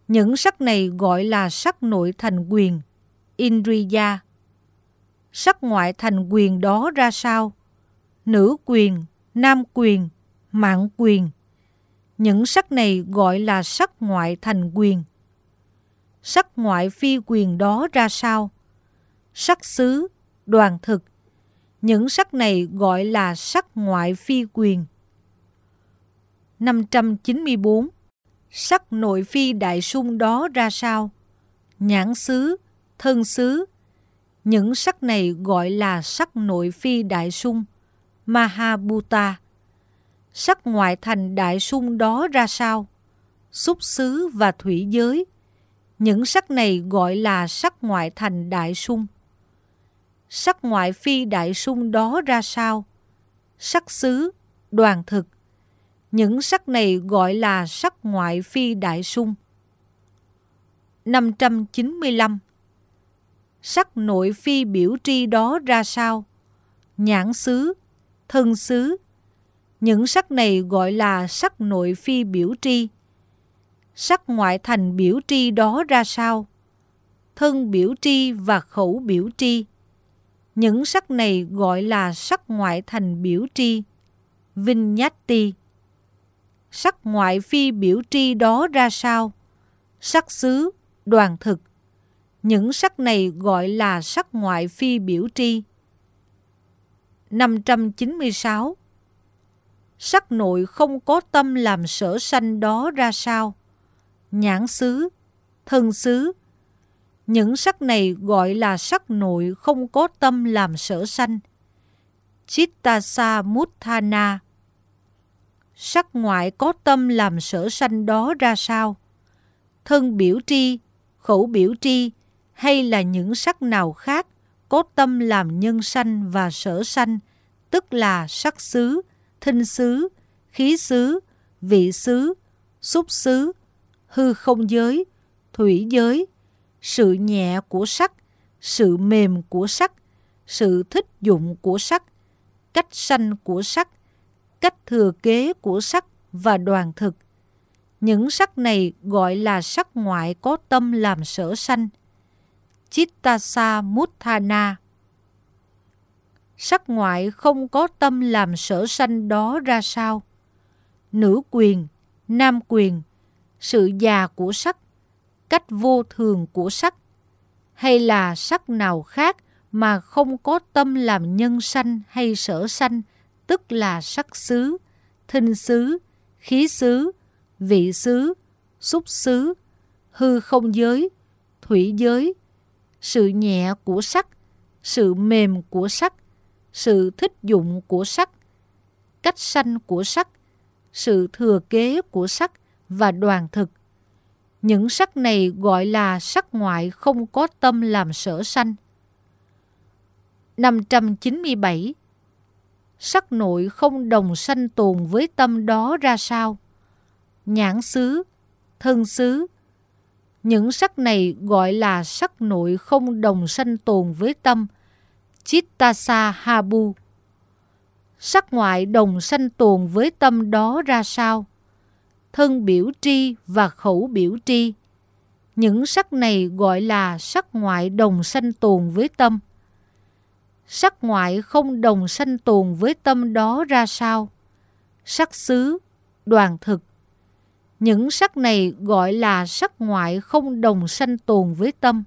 Những sắc này gọi là sắc nội thành quyền, Indriya. Sắc ngoại thành quyền đó ra sao? Nữ quyền, nam quyền, mạng quyền. Những sắc này gọi là sắc ngoại thành quyền. Sắc ngoại phi quyền đó ra sao? Sắc xứ, đoàn thực. Những sắc này gọi là sắc ngoại phi quyền. năm trăm chín mươi bốn. Sắc nội phi đại sung đó ra sao? Nhãn xứ, thân xứ. Những sắc này gọi là sắc nội phi đại sung, Mahabhuta. Sắc ngoại thành đại sung đó ra sao? Xúc xứ và thủy giới. Những sắc này gọi là sắc ngoại thành đại sung. Sắc ngoại phi đại sung đó ra sao? Sắc xứ, đoàn thực. Những sắc này gọi là sắc ngoại phi đại sung. năm trăm chín mươi lăm. Sắc nội phi biểu tri đó ra sao? Nhãn xứ, thân xứ. Những sắc này gọi là sắc nội phi biểu tri. Sắc ngoại thành biểu tri đó ra sao? Thân biểu tri và khẩu biểu tri. Những sắc này gọi là sắc ngoại thành biểu tri, Vinyatti. Sắc ngoại phi biểu tri đó ra sao? Sắc xứ, đoàn thực. Những sắc này gọi là sắc ngoại phi biểu tri. năm trăm chín mươi sáu. Sắc nội không có tâm làm sở sanh đó ra sao? Nhãn xứ, thân xứ. Những sắc này gọi là sắc nội không có tâm làm sở sanh, Chittasamutthana. Sắc ngoại có tâm làm sở sanh đó ra sao? Thân biểu tri, khẩu biểu tri, hay là những sắc nào khác có tâm làm nhân sanh và sở sanh, tức là sắc xứ, thinh xứ, khí xứ, vị xứ, xúc xứ, hư không giới, thủy giới, sự nhẹ của sắc, sự mềm của sắc, sự thích dụng của sắc, cách sanh của sắc, cách thừa kế của sắc và đoàn thực. Những sắc này gọi là sắc ngoại có tâm làm sở sanh, Chittasamutthana. Sắc ngoại không có tâm làm sở sanh đó ra sao? Nữ quyền, nam quyền, sự già của sắc, cách vô thường của sắc, hay là sắc nào khác mà không có tâm làm nhân sanh hay sở sanh, tức là sắc xứ, thinh xứ, khí xứ, vị xứ, xúc xứ, hư không giới, thủy giới, sự nhẹ của sắc, sự mềm của sắc, sự thích dụng của sắc, cách sanh của sắc, sự thừa kế của sắc và đoàn thực. Những sắc này gọi là sắc ngoại không có tâm làm sở sanh. năm trăm chín mươi bảy. Sắc nội không đồng sanh tồn với tâm đó ra sao? Nhãn xứ, thân xứ. Những sắc này gọi là sắc nội không đồng sanh tồn với tâm, Chittasahabhu. Sắc ngoại đồng sanh tồn với tâm đó ra sao? Thân biểu tri và khẩu biểu tri. Những sắc này gọi là sắc ngoại đồng sanh tồn với tâm. Sắc ngoại không đồng sanh tồn với tâm đó ra sao? Sắc xứ, đoàn thực. Những sắc này gọi là sắc ngoại không đồng sanh tồn với tâm.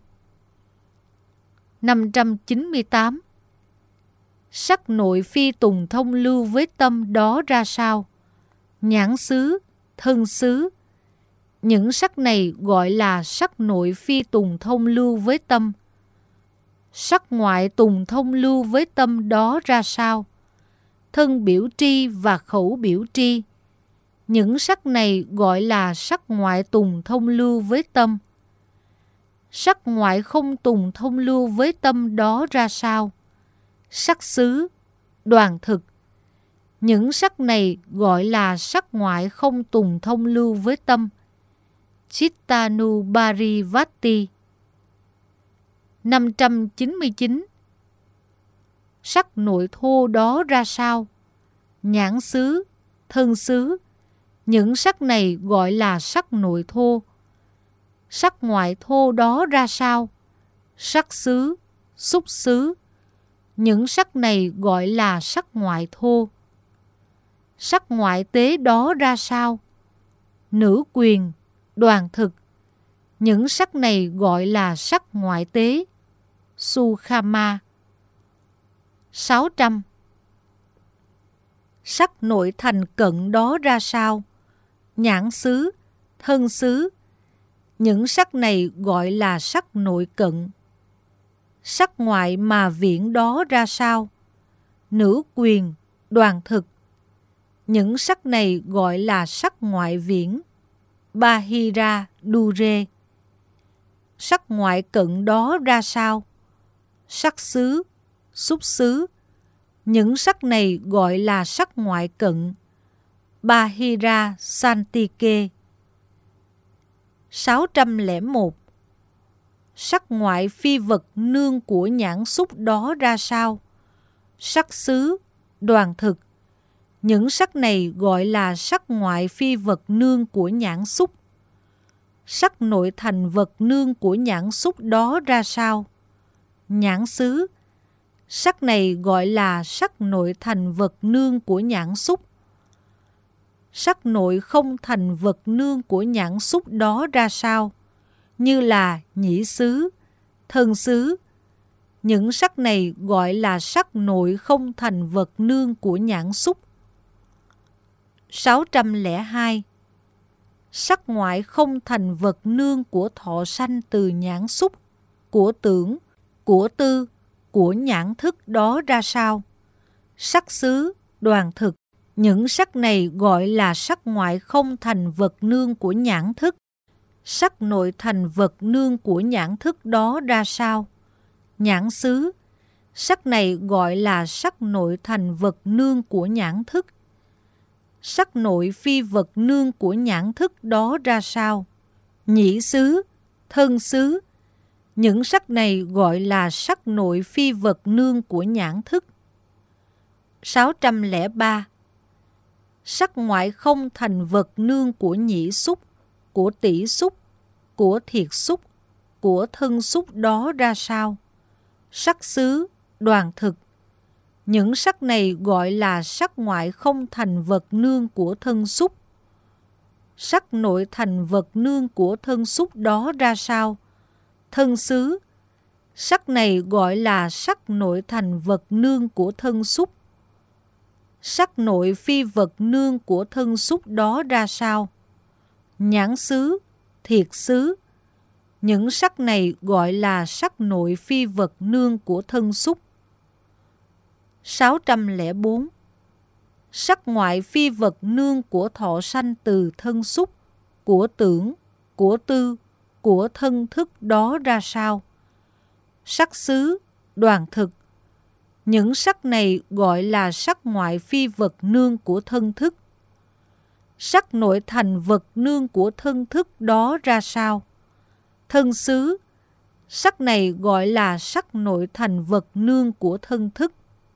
năm trăm chín mươi tám. Sắc nội phi tùng thông lưu với tâm đó ra sao? Nhãn xứ, thân xứ. Những sắc này gọi là sắc nội phi tùng thông lưu với tâm. Sắc ngoại tùng thông lưu với tâm đó ra sao? Thân biểu tri và khẩu biểu tri. Những sắc này gọi là sắc ngoại tùng thông lưu với tâm. Sắc ngoại không tùng thông lưu với tâm đó ra sao? Sắc xứ, đoàn thực. Những sắc này gọi là sắc ngoại không tùng thông lưu với tâm, Chittanubharivatti. năm trăm chín mươi chín. Sắc nội thô đó ra sao? Nhãn xứ, thân xứ. Những sắc này gọi là sắc nội thô. sắc ngoại thô đó ra sao? Sắc xứ, xúc xứ. Những sắc này gọi là sắc ngoại thô. Sắc ngoại tế đó ra sao? Nữ quyền, đoàn thực. Những sắc này gọi là sắc ngoại tế. Sukhama. sáu trăm. Sắc nội thành cận đó ra sao? Nhãn xứ, thân xứ. Những sắc này gọi là sắc nội cận. Sắc ngoại mà viễn đó ra sao? Nữ quyền, đoàn thực. Những sắc này gọi là sắc ngoại viễn. Bahira Dure. Sắc ngoại cận đó ra sao? Sắc xứ, xúc xứ. Những sắc này gọi là sắc ngoại cận. Bahira Santike. sáu trăm lẻ một. Sắc ngoại phi vật nương của nhãn xúc đó ra sao? Sắc xứ, đoàn thực. Những sắc này gọi là sắc ngoại phi vật nương của nhãn xúc. Sắc nội thành vật nương của nhãn xúc đó ra sao? Nhãn xứ. Sắc này gọi là sắc nội thành vật nương của nhãn xúc. Sắc nội không thành vật nương của nhãn xúc đó ra sao? Như là nhĩ xứ, thân xứ. Những sắc này gọi là sắc nội không thành vật nương của nhãn xúc. sáu trăm lẻ hai. Sắc ngoại không thành vật nương của thọ sanh từ nhãn xúc, của tưởng, của tư, của nhãn thức đó ra sao? Sắc xứ, đoàn thực. Những sắc này gọi là sắc ngoại không thành vật nương của nhãn thức. Sắc nội thành vật nương của nhãn thức đó ra sao? Nhãn xứ. Sắc này gọi là sắc nội thành vật nương của nhãn thức. Sắc nội phi vật nương của nhãn thức đó ra sao? Nhĩ xứ, thân xứ. Những sắc này gọi là sắc nội phi vật nương của nhãn thức. sáu trăm lẻ ba. Sắc ngoại không thành vật nương của nhĩ xúc, của tỷ xúc, của thiệt xúc, của thân xúc đó ra sao? Sắc xứ, đoàn thực. Những sắc này gọi là sắc ngoại không thành vật nương của thân xúc. Sắc nội thành vật nương của thân xúc đó ra sao? Thân xứ. Sắc này gọi là sắc nội thành vật nương của thân xúc. Sắc nội phi vật nương của thân xúc đó ra sao? Nhãn xứ, thiệt xứ. Những sắc này gọi là sắc nội phi vật nương của thân xúc. sáu trăm lẻ bốn. Sắc ngoại phi vật nương của thọ sanh từ thân xúc, của tưởng, của tư, của thân thức đó ra sao? Sắc xứ, đoàn thực. Những sắc này gọi là sắc ngoại phi vật nương của thân thức. Sắc nội thành vật nương của thân thức đó ra sao? Thân xứ. Sắc này gọi là sắc nội thành vật nương của thân thức.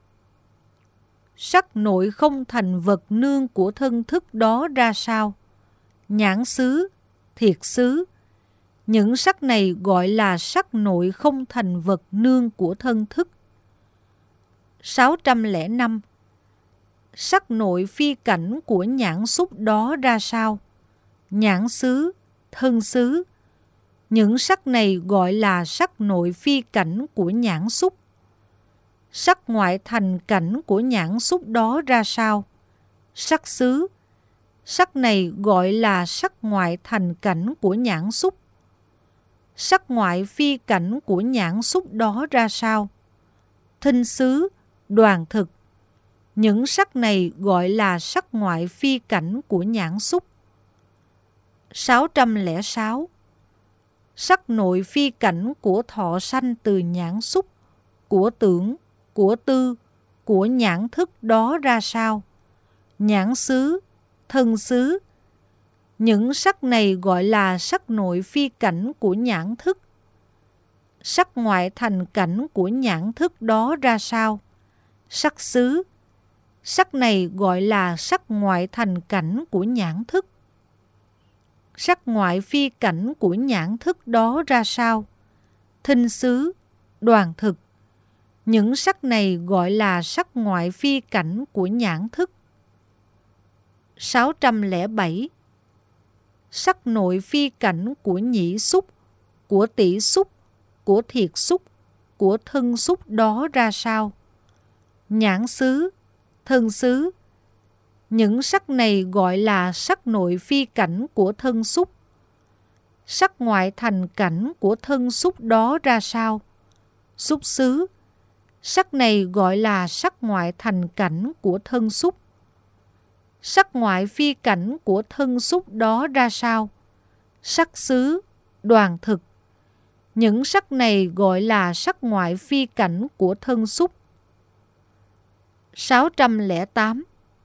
Sắc nội không thành vật nương của thân thức đó ra sao? Nhãn xứ, thiệt xứ. Những sắc này gọi là sắc nội không thành vật nương của thân thức. sáu trăm lẻ năm. Sắc nội phi cảnh của nhãn xúc đó ra sao? Nhãn xứ, thân xứ. Những sắc này gọi là sắc nội phi cảnh của nhãn xúc. Sắc ngoại thành cảnh của nhãn xúc đó ra sao? Sắc xứ. Sắc này gọi là sắc ngoại thành cảnh của nhãn xúc. Sắc ngoại phi cảnh của nhãn xúc đó ra sao? Thinh xứ, đoàn thực. Những sắc này gọi là sắc ngoại phi cảnh của nhãn xúc. sáu trăm lẻ sáu. Sắc nội phi cảnh của thọ sanh từ nhãn xúc, của tưởng, của tư, của nhãn thức đó ra sao? Nhãn xứ, thân xứ. Những sắc này gọi là sắc nội phi cảnh của nhãn thức. Sắc ngoại thành cảnh của nhãn thức đó ra sao? Sắc xứ. Sắc này gọi là sắc ngoại thành cảnh của nhãn thức. sắc ngoại phi cảnh của nhãn thức đó ra sao? Thinh xứ, đoàn thực. Những sắc này gọi là sắc ngoại phi cảnh của nhãn thức. sáu trăm lẻ bảy. Sắc nội phi cảnh của nhĩ xúc, của tỷ xúc, của thiệt xúc, của thân xúc đó ra sao? Nhãn xứ, thân xứ. Những sắc này gọi là sắc nội phi cảnh của thân xúc. Sắc ngoại thành cảnh của thân xúc đó ra sao? Xúc xứ. Sắc này gọi là sắc ngoại thành cảnh của thân xúc. Sắc ngoại phi cảnh của thân xúc đó ra sao? Sắc xứ, đoàn thực. Những sắc này gọi là sắc ngoại phi cảnh của thân xúc. sáu trăm lẻ tám.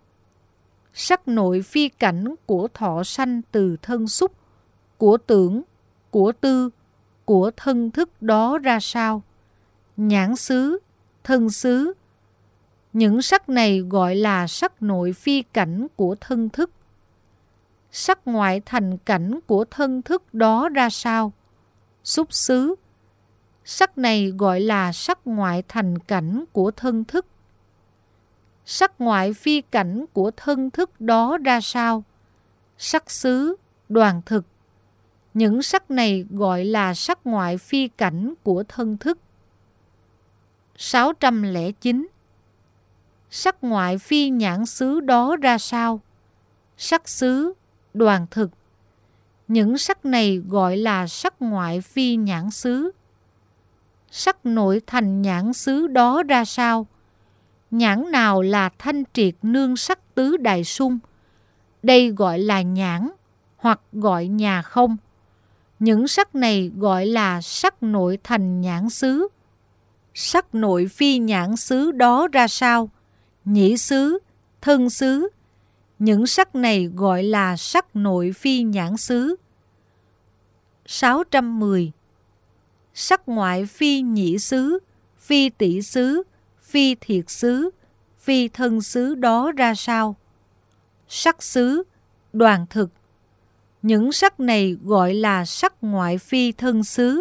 Sắc nội phi cảnh của thọ sanh từ thân xúc, của tưởng, của tư, của thân thức đó ra sao? Nhãn xứ, thân xứ. Những sắc này gọi là sắc nội phi cảnh của thân thức. Sắc ngoại thành cảnh của thân thức đó ra sao? Xúc xứ. Sắc này gọi là sắc ngoại thành cảnh của thân thức. Sắc ngoại phi cảnh của thân thức đó ra sao? Sắc xứ, đoàn thực. Những sắc này gọi là sắc ngoại phi cảnh của thân thức. sáu trăm lẻ chín. Sắc ngoại phi nhãn xứ đó ra sao? Sắc xứ, đoàn thực. Những sắc này gọi là sắc ngoại phi nhãn xứ. Sắc nội thành nhãn xứ đó ra sao? Nhãn nào là thanh triệt nương sắc tứ đại sung? Đây gọi là nhãn, hoặc gọi nhà không. Những sắc này gọi là sắc nội thành nhãn xứ. Sắc nội phi nhãn xứ đó ra sao? Nhĩ xứ, thân xứ. Những sắc này gọi là sắc nội phi nhãn xứ. sáu trăm mười. Sắc ngoại phi nhĩ xứ, phi tỷ xứ, phi thiệt xứ, phi thân xứ đó ra sao? Sắc xứ, đoàn thực. Những sắc này gọi là sắc ngoại phi thân xứ.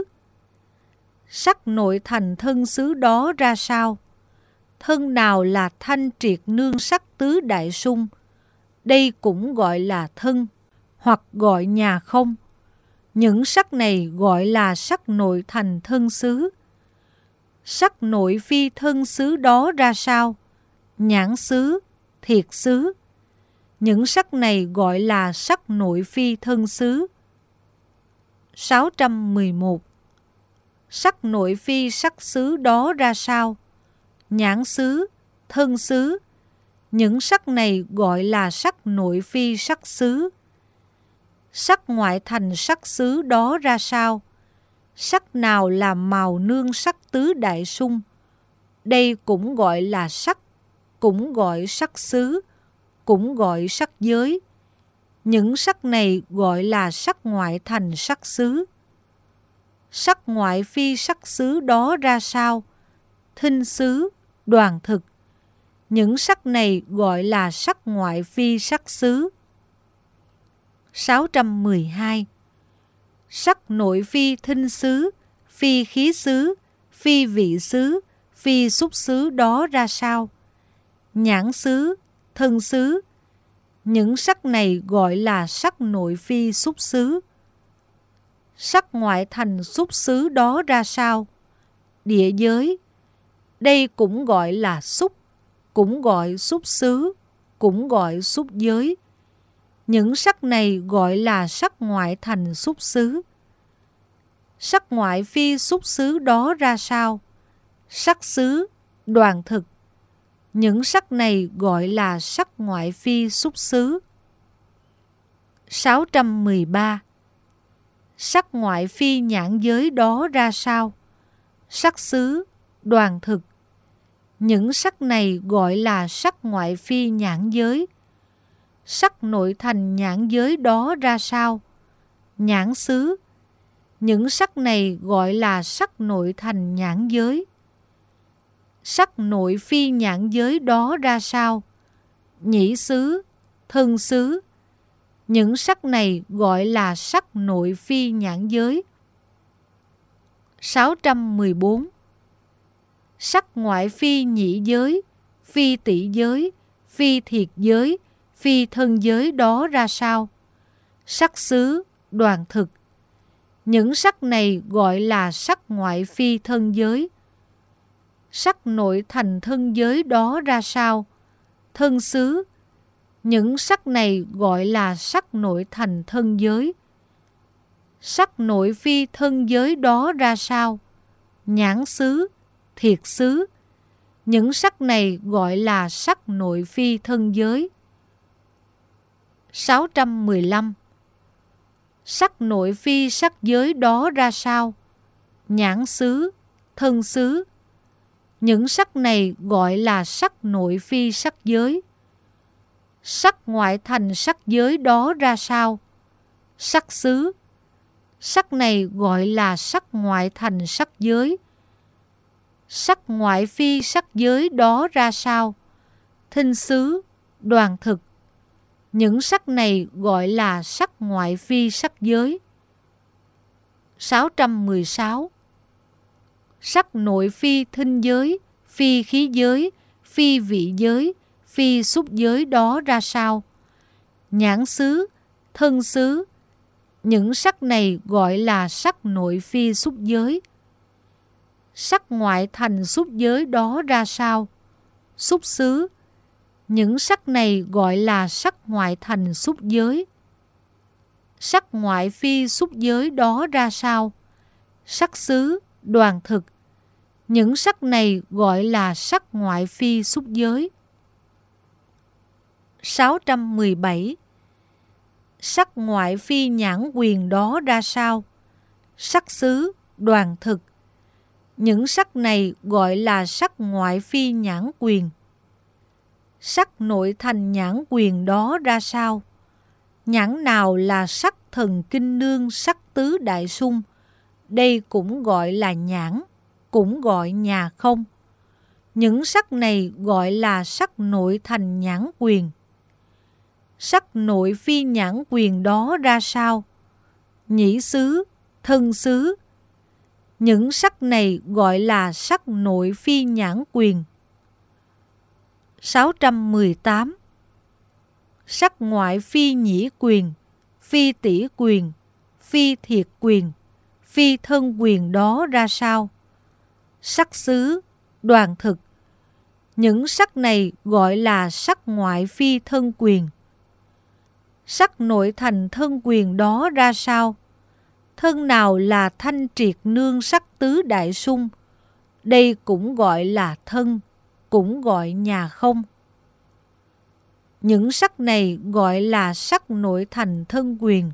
Sắc nội thành thân xứ đó ra sao? Thân nào là thanh triệt nương sắc tứ đại sung? Đây cũng gọi là thân, hoặc gọi nhà không. Những sắc này gọi là sắc nội thành thân xứ. Sắc nội phi thân xứ đó ra sao? Nhãn xứ, thiệt xứ. Những sắc này gọi là sắc nội phi thân xứ. sáu trăm mười một. Sắc nội phi sắc xứ đó ra sao? Nhãn xứ, thân xứ. Những sắc này gọi là sắc nội phi sắc xứ. Sắc ngoại thành sắc xứ đó ra sao? Sắc nào là màu nương sắc tứ đại sung? Đây cũng gọi là sắc, cũng gọi sắc xứ, cũng gọi sắc giới. Những sắc này gọi là sắc ngoại thành sắc xứ. Sắc ngoại phi sắc xứ đó ra sao? Thinh xứ, đoàn thực. Những sắc này gọi là sắc ngoại phi sắc xứ. sáu trăm mười hai. Sắc nội phi thinh xứ, phi khí xứ, phi vị xứ, phi xúc xứ đó ra sao? Nhãn xứ, thân xứ. Những sắc này gọi là sắc nội phi xúc xứ. Sắc ngoại thành xúc xứ đó ra sao? Địa giới. Đây cũng gọi là xúc, cũng gọi xúc xứ, cũng gọi xúc giới. Những sắc này gọi là sắc ngoại thành xúc xứ. Sắc ngoại phi xúc xứ đó ra sao? Sắc xứ, đoàn thực. Những sắc này gọi là sắc ngoại phi xúc xứ. sáu trăm mười ba. Sắc ngoại phi nhãn giới đó ra sao? Sắc xứ, đoàn thực. Những sắc này gọi là sắc ngoại phi nhãn giới. Sắc nội thành nhãn giới đó ra sao? Nhãn xứ. Những sắc này gọi là sắc nội thành nhãn giới. Sắc nội phi nhãn giới đó ra sao? Nhĩ xứ, thân xứ. Những sắc này gọi là sắc nội phi nhãn giới. sáu trăm mười bốn. Sắc ngoại phi nhĩ giới, phi tỷ giới, phi thiệt giới, phi thân giới đó ra sao? Sắc xứ, đoàn thực. Những sắc này gọi là sắc ngoại phi thân giới. Sắc nội thành thân giới đó ra sao? Thân xứ. Những sắc này gọi là sắc nội thành thân giới. Sắc nội phi thân giới đó ra sao? Nhãn xứ, thiệt xứ. Những sắc này gọi là sắc nội phi thân giới. sáu trăm mười lăm. Sắc nội phi sắc giới đó ra sao? Nhãn xứ, thân xứ. Những sắc này gọi là sắc nội phi sắc giới. Sắc ngoại thành sắc giới đó ra sao? Sắc xứ. Sắc này gọi là sắc ngoại thành sắc giới. Sắc ngoại phi sắc giới đó ra sao? Thinh xứ, đoàn thực. Những sắc này gọi là sắc ngoại phi sắc giới. sáu trăm mười sáu. Sắc nội phi thinh giới, phi khí giới, phi vị giới, phi xúc giới đó ra sao? Nhãn xứ, thân xứ. Những sắc này gọi là sắc nội phi xúc giới. Sắc ngoại thành xúc giới đó ra sao? Xúc xứ. Những sắc này gọi là sắc ngoại thành xúc giới. Sắc ngoại phi xúc giới đó ra sao? Sắc xứ, đoàn thực. Những sắc này gọi là sắc ngoại phi xúc giới. sáu trăm mười bảy. Sắc ngoại phi nhãn quyền đó ra sao? Sắc xứ, đoàn thực. Những sắc này gọi là sắc ngoại phi nhãn quyền. Sắc nội thành nhãn quyền đó ra sao? Nhãn nào là sắc thần kinh nương sắc tứ đại sung? Đây cũng gọi là nhãn, cũng gọi nhà không. Những sắc này gọi là sắc nội thành nhãn quyền. Sắc nội phi nhãn quyền đó ra sao? Nhĩ xứ, thân xứ. Những sắc này gọi là sắc nội phi nhãn quyền. sáu trăm mười tám. Sắc ngoại phi nhĩ quyền, phi tỷ quyền, phi thiệt quyền, phi thân quyền đó ra sao? Sắc xứ, đoàn thực. Những sắc này gọi là sắc ngoại phi thân quyền. Sắc nội thành thân quyền đó ra sao? Thân nào là thanh triệt nương sắc tứ đại sung? Đây cũng gọi là thân, cũng gọi nhà không. Những sắc này gọi là sắc nội thành thân quyền.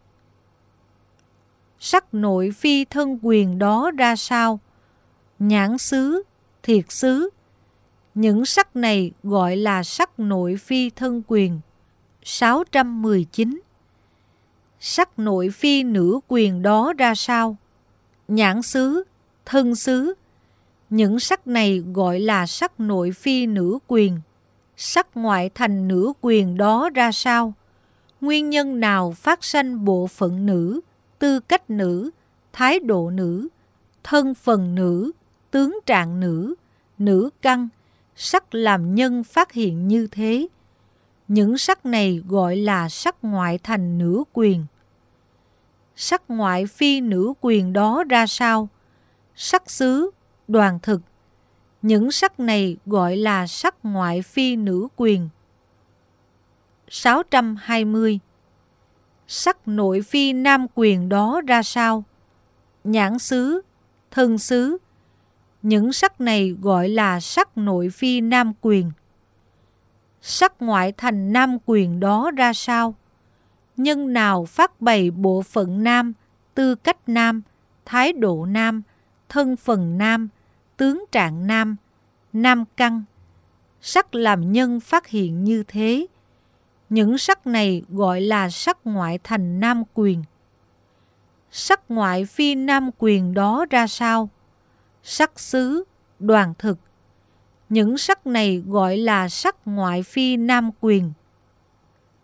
Sắc nội phi thân quyền đó ra sao? Nhãn xứ, thiệt xứ. Những sắc này gọi là sắc nội phi thân quyền. sáu trăm mười chín. Sắc nội phi nữ quyền đó ra sao? Nhãn xứ, thân xứ. Những sắc này gọi là sắc nội phi nữ quyền. Sắc ngoại thành nữ quyền đó ra sao? Nguyên nhân nào phát sanh bộ phận nữ, tư cách nữ, thái độ nữ, thân phần nữ, tướng trạng nữ, nữ căn, sắc làm nhân phát hiện như thế? Những sắc này gọi là sắc ngoại thành nữ quyền. Sắc ngoại phi nữ quyền đó ra sao? Sắc xứ, đoàn thực. Những sắc này gọi là sắc ngoại phi nữ quyền. sáu trăm hai mươi. Sắc nội phi nam quyền đó ra sao? Nhãn xứ, thân xứ. Những sắc này gọi là sắc nội phi nam quyền. Sắc ngoại thành nam quyền đó ra sao? Nhân nào phát bày bộ phận nam, tư cách nam, thái độ nam, thân phần nam, tướng trạng nam, nam căn. Sắc làm nhân phát hiện như thế. Những sắc này gọi là sắc ngoại thành nam quyền. Sắc ngoại phi nam quyền đó ra sao? Sắc xứ, đoàn thực. Những sắc này gọi là sắc ngoại phi nam quyền.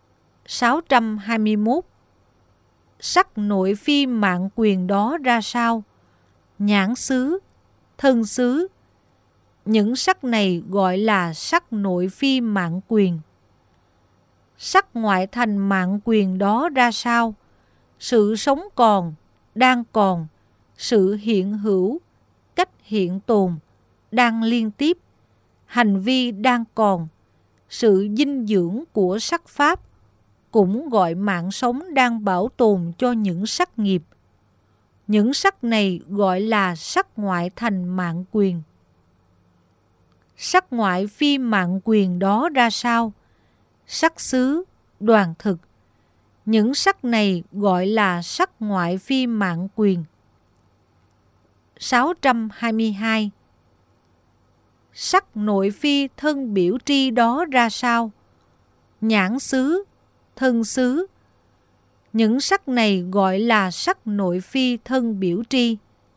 sáu trăm hai mươi mốt. Sắc nội phi mạng quyền đó ra sao? Nhãn xứ, thân xứ. Những sắc này gọi là sắc nội phi mạng quyền. Sắc ngoại thành mạng quyền đó ra sao? Sự sống còn, đang còn, sự hiện hữu, cách hiện tồn, đang liên tiếp, hành vi đang còn, sự dinh dưỡng của sắc pháp, cũng gọi mạng sống đang bảo tồn cho những sắc nghiệp. Những sắc này gọi là sắc ngoại thành mạng quyền. Sắc ngoại phi mạng quyền đó ra sao? Sắc xứ, đoàn thực. Những sắc này gọi là sắc ngoại phi mạng quyền. sáu trăm hai mươi hai. Sắc nội phi thân biểu tri đó ra sao? Nhãn xứ, thân xứ. Những sắc này gọi là sắc nội phi thân biểu tri.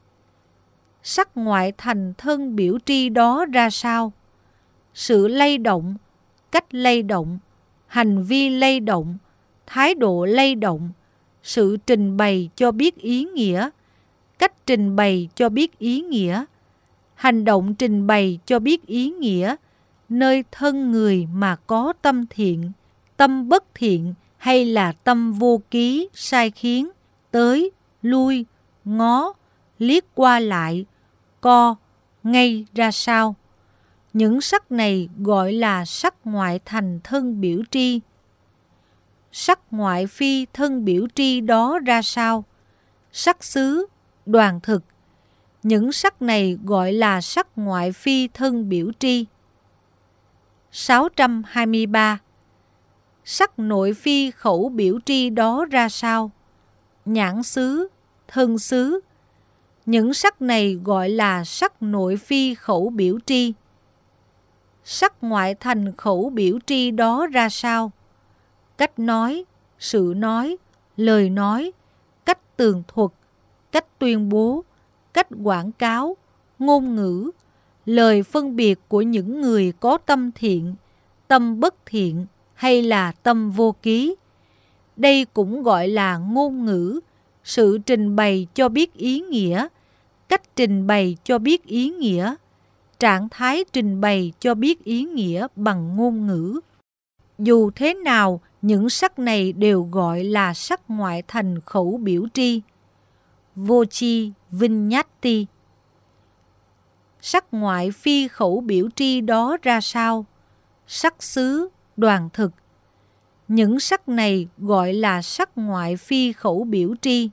Sắc ngoại thành thân biểu tri đó ra sao? Sự lay động, cách lay động, hành vi lay động, thái độ lay động, sự trình bày cho biết ý nghĩa, cách trình bày cho biết ý nghĩa, hành động trình bày cho biết ý nghĩa, nơi thân người mà có tâm thiện, tâm bất thiện hay là tâm vô ký, sai khiến, tới, lui, ngó, liếc qua lại, co, ngay ra sao. Những sắc này gọi là sắc ngoại thành thân biểu tri. Sắc ngoại phi thân biểu tri đó ra sao? Sắc xứ, đoàn thực. Những sắc này gọi là sắc ngoại phi thân biểu tri. sáu trăm hai mươi ba. Sắc nội phi khẩu biểu tri đó ra sao? Nhãn xứ, thân xứ. Những sắc này gọi là sắc nội phi khẩu biểu tri. Sắc ngoại thành khẩu biểu tri đó ra sao? Cách nói, sự nói, lời nói, cách tường thuật, cách tuyên bố, cách quảng cáo, ngôn ngữ, lời phân biệt của những người có tâm thiện, tâm bất thiện hay là tâm vô ký. Đây cũng gọi là ngôn ngữ, sự trình bày cho biết ý nghĩa, cách trình bày cho biết ý nghĩa, trạng thái trình bày cho biết ý nghĩa bằng ngôn ngữ. Dù thế nào, những sắc này đều gọi là sắc ngoại thành khẩu biểu tri. Voci Vinyatti. Sắc ngoại phi khẩu biểu tri đó ra sao? Sắc xứ, đoàn thực. Những sắc này gọi là sắc ngoại phi khẩu biểu tri.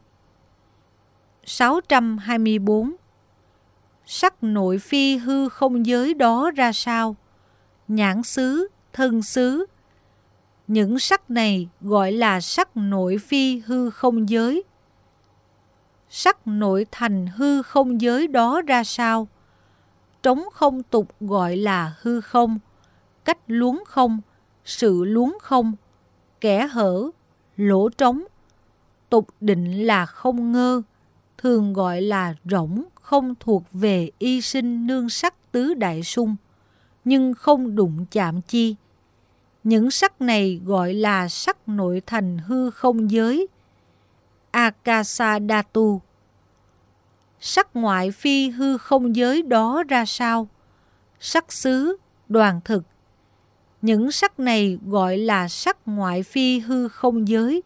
sáu trăm hai mươi bốn. Sắc nội phi hư không giới đó ra sao? Nhãn xứ, thân xứ. Những sắc này gọi là sắc nội phi hư không giới. Sắc nội thành hư không giới đó ra sao? Trống không tục gọi là hư không, cách luống không, sự luống không, kẽ hở, lỗ trống. Tục định là không ngơ, thường gọi là rỗng, không thuộc về y sinh nương sắc tứ đại sung, nhưng không đụng chạm chi. Những sắc này gọi là sắc nội thành hư không giới. Akasa Dhatu. Sắc ngoại phi hư không giới đó ra sao? Sắc xứ, đoàn thực. Những sắc này gọi là sắc ngoại phi hư không giới.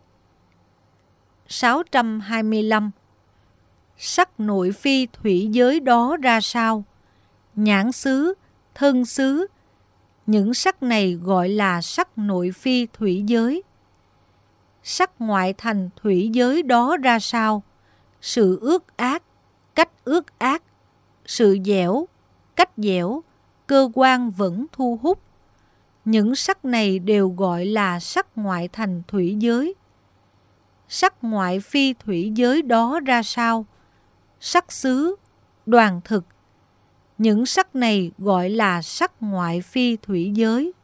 sáu trăm hai mươi lăm. Sắc nội phi thủy giới đó ra sao? Nhãn xứ, thân xứ. Những sắc này gọi là sắc nội phi thủy giới. Sắc ngoại thành thủy giới đó ra sao? Sự ước ác, cách ước ác, sự dẻo, cách dẻo, cơ quan vẫn thu hút. Những sắc này đều gọi là sắc ngoại thành thủy giới. Sắc ngoại phi thủy giới đó ra sao? Sắc xứ, đoàn thực. Những sắc này gọi là sắc ngoại phi thủy giới.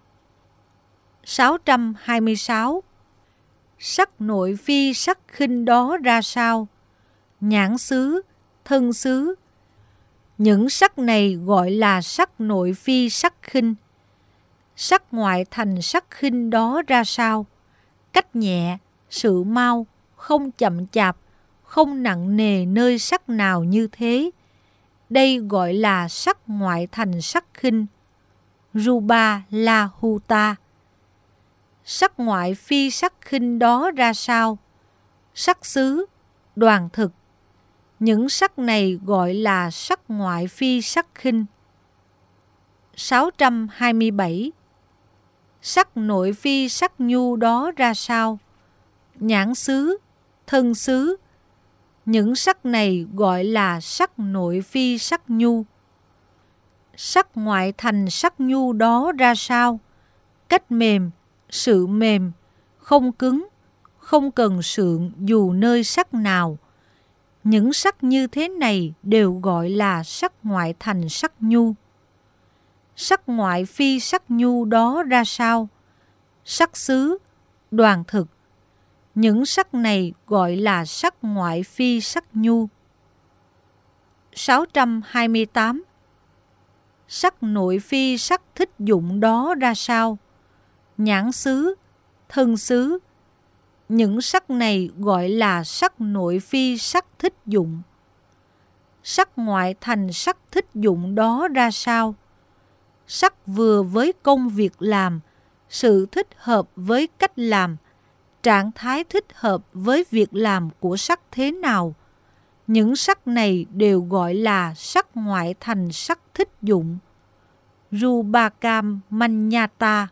sáu trăm hai mươi sáu. Sắc nội phi sắc khinh đó ra sao? Nhãn xứ, thân xứ. Những sắc này gọi là sắc nội phi sắc khinh. Sắc ngoại thành sắc khinh đó ra sao? cách nhẹ, sự mau, không chậm chạp, không nặng nề nơi sắc nào như thế. Đây gọi là sắc ngoại thành sắc khinh, Rupa Lahuta. Sắc ngoại phi sắc khinh đó ra sao? Sắc xứ, đoàn thực. Những sắc này gọi là sắc ngoại phi sắc khinh. sáu trăm hai mươi bảy. Sắc nội phi sắc nhu đó ra sao? Nhãn xứ, thân xứ. Những sắc này gọi là sắc nội phi sắc nhu. Sắc ngoại thành sắc nhu đó ra sao? Cách mềm, sự mềm, không cứng, không cần sượng dù nơi sắc nào. Những sắc như thế này đều gọi là sắc ngoại thành sắc nhu. Sắc ngoại phi sắc nhu đó ra sao? Sắc xứ, đoàn thực. Những sắc này gọi là sắc ngoại phi sắc nhu. sáu trăm hai mươi tám. Sắc nội phi sắc thích dụng đó ra sao? Nhãn xứ, thân xứ. Những sắc này gọi là sắc nội phi sắc thích dụng. Sắc ngoại thành sắc thích dụng đó ra sao? Sắc vừa với công việc làm, sự thích hợp với cách làm, trạng thái thích hợp với việc làm của sắc thế nào. Những sắc này đều gọi là sắc ngoại thành sắc thích dụng, Rupakam Manyata.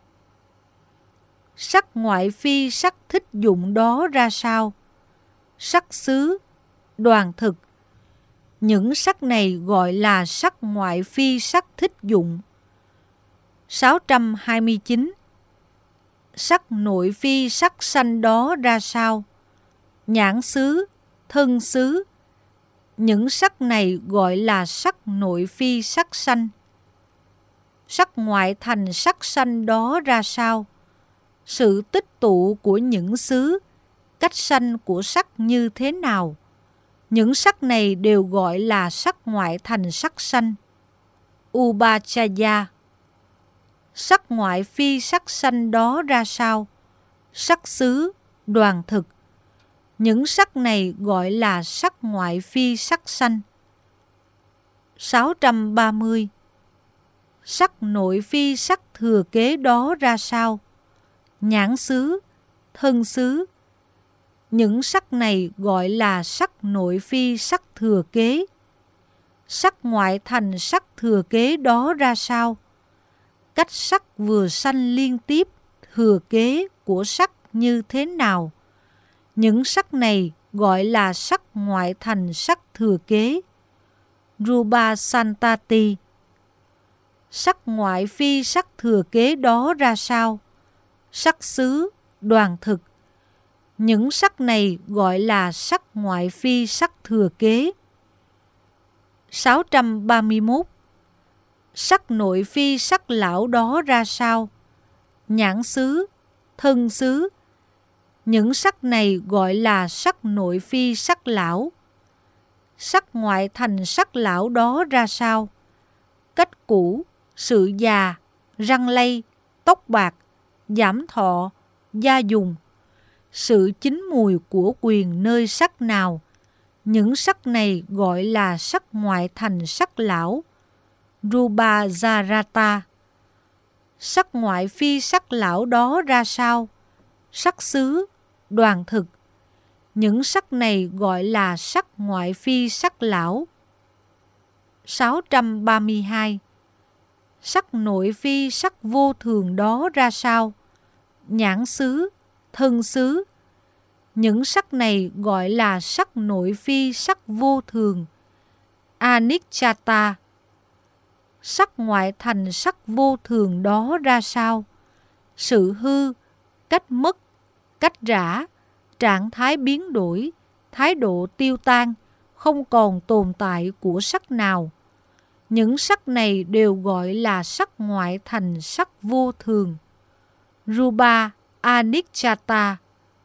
Sắc ngoại phi sắc thích dụng đó ra sao? Sắc xứ, đoàn thực. Những sắc này gọi là sắc ngoại phi sắc thích dụng. sáu trăm hai mươi chín. Sắc nội phi sắc sanh đó ra sao? Nhãn xứ, thân xứ. Những sắc này gọi là sắc nội phi sắc sanh. Sắc ngoại thành sắc sanh đó ra sao? Sự tích tụ của những xứ, cách sanh của sắc như thế nào? Những sắc này đều gọi là sắc ngoại thành sắc sanh. Upachaya. Sắc ngoại phi sắc sanh đó ra sao? Sắc xứ, đoàn thực. Những sắc này gọi là sắc ngoại phi sắc sanh. sáu trăm ba mươi. Sắc nội phi sắc thừa kế đó ra sao? Nhãn xứ, thân xứ. Những sắc này gọi là sắc nội phi sắc thừa kế. Sắc ngoại thành sắc thừa kế đó ra sao? Cách sắc vừa sanh liên tiếp, thừa kế của sắc như thế nào? Những sắc này gọi là sắc ngoại thành sắc thừa kế, Rupa Santati. Sắc ngoại phi sắc thừa kế đó ra sao? Sắc xứ, đoàn thực. Những sắc này gọi là sắc ngoại phi sắc thừa kế. sáu trăm ba mươi mốt. Sắc nội phi sắc lão đó ra sao? Nhãn xứ, thân xứ. Những sắc này gọi là sắc nội phi sắc lão. Sắc ngoại thành sắc lão đó ra sao? Cách cũ, sự già, răng lây, tóc bạc, giảm thọ, gia dùng. Sự chín mùi của quyền nơi sắc nào? Những sắc này gọi là sắc ngoại thành sắc lão, Rupa Zarata. Sắc ngoại phi sắc lão đó ra sao? Sắc xứ, đoàn thực. Những sắc này gọi là sắc ngoại phi sắc lão. sáu trăm ba mươi hai. Sắc nội phi sắc vô thường đó ra sao? Nhãn xứ, thân xứ. Những sắc này gọi là sắc nội phi sắc vô thường, Anicchata. Sắc ngoại thành sắc vô thường đó ra sao? Sự hư, cách mất, cách rã, trạng thái biến đổi, thái độ tiêu tan, không còn tồn tại của sắc nào. Những sắc này đều gọi là sắc ngoại thành sắc vô thường, Rupa Anicchata.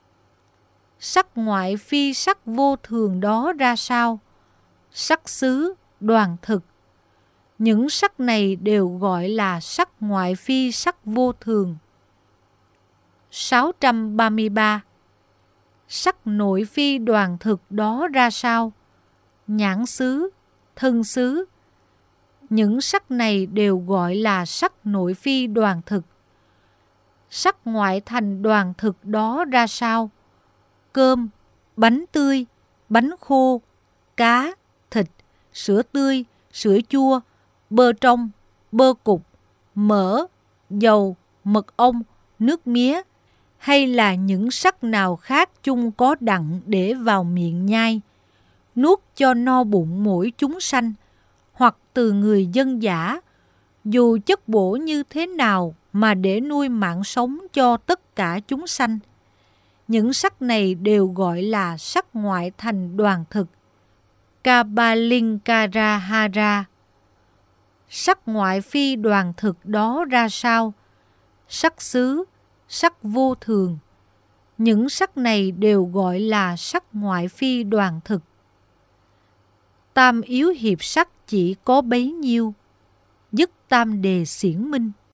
Sắc ngoại phi sắc vô thường đó ra sao? Sắc xứ, đoàn thực. Những sắc này đều gọi là sắc ngoại phi sắc vô thường. sáu trăm ba mươi ba. Sắc nội phi đoàn thực đó ra sao? Nhãn xứ, thân xứ. Những sắc này đều gọi là sắc nội phi đoàn thực. Sắc ngoại thành đoàn thực đó ra sao? Cơm, bánh tươi, bánh khô, cá, thịt, sữa tươi, sữa chua, bơ trong, bơ cục, mỡ, dầu, mật ong, nước mía, hay là những sắc nào khác chung có đặng để vào miệng nhai, nuốt cho no bụng mỗi chúng sanh, hoặc từ người dân dã, dù chất bổ như thế nào mà để nuôi mạng sống cho tất cả chúng sanh. Những sắc này đều gọi là sắc ngoại thành đoàn thực. Kabbalinkarahara. Sắc ngoại phi đoàn thực đó ra sao? Sắc xứ, sắc vô thường. Những sắc này đều gọi là sắc ngoại phi đoàn thực. Tam yếu hiệp sắc chỉ có bấy nhiêu. Dứt tam đề xiển minh.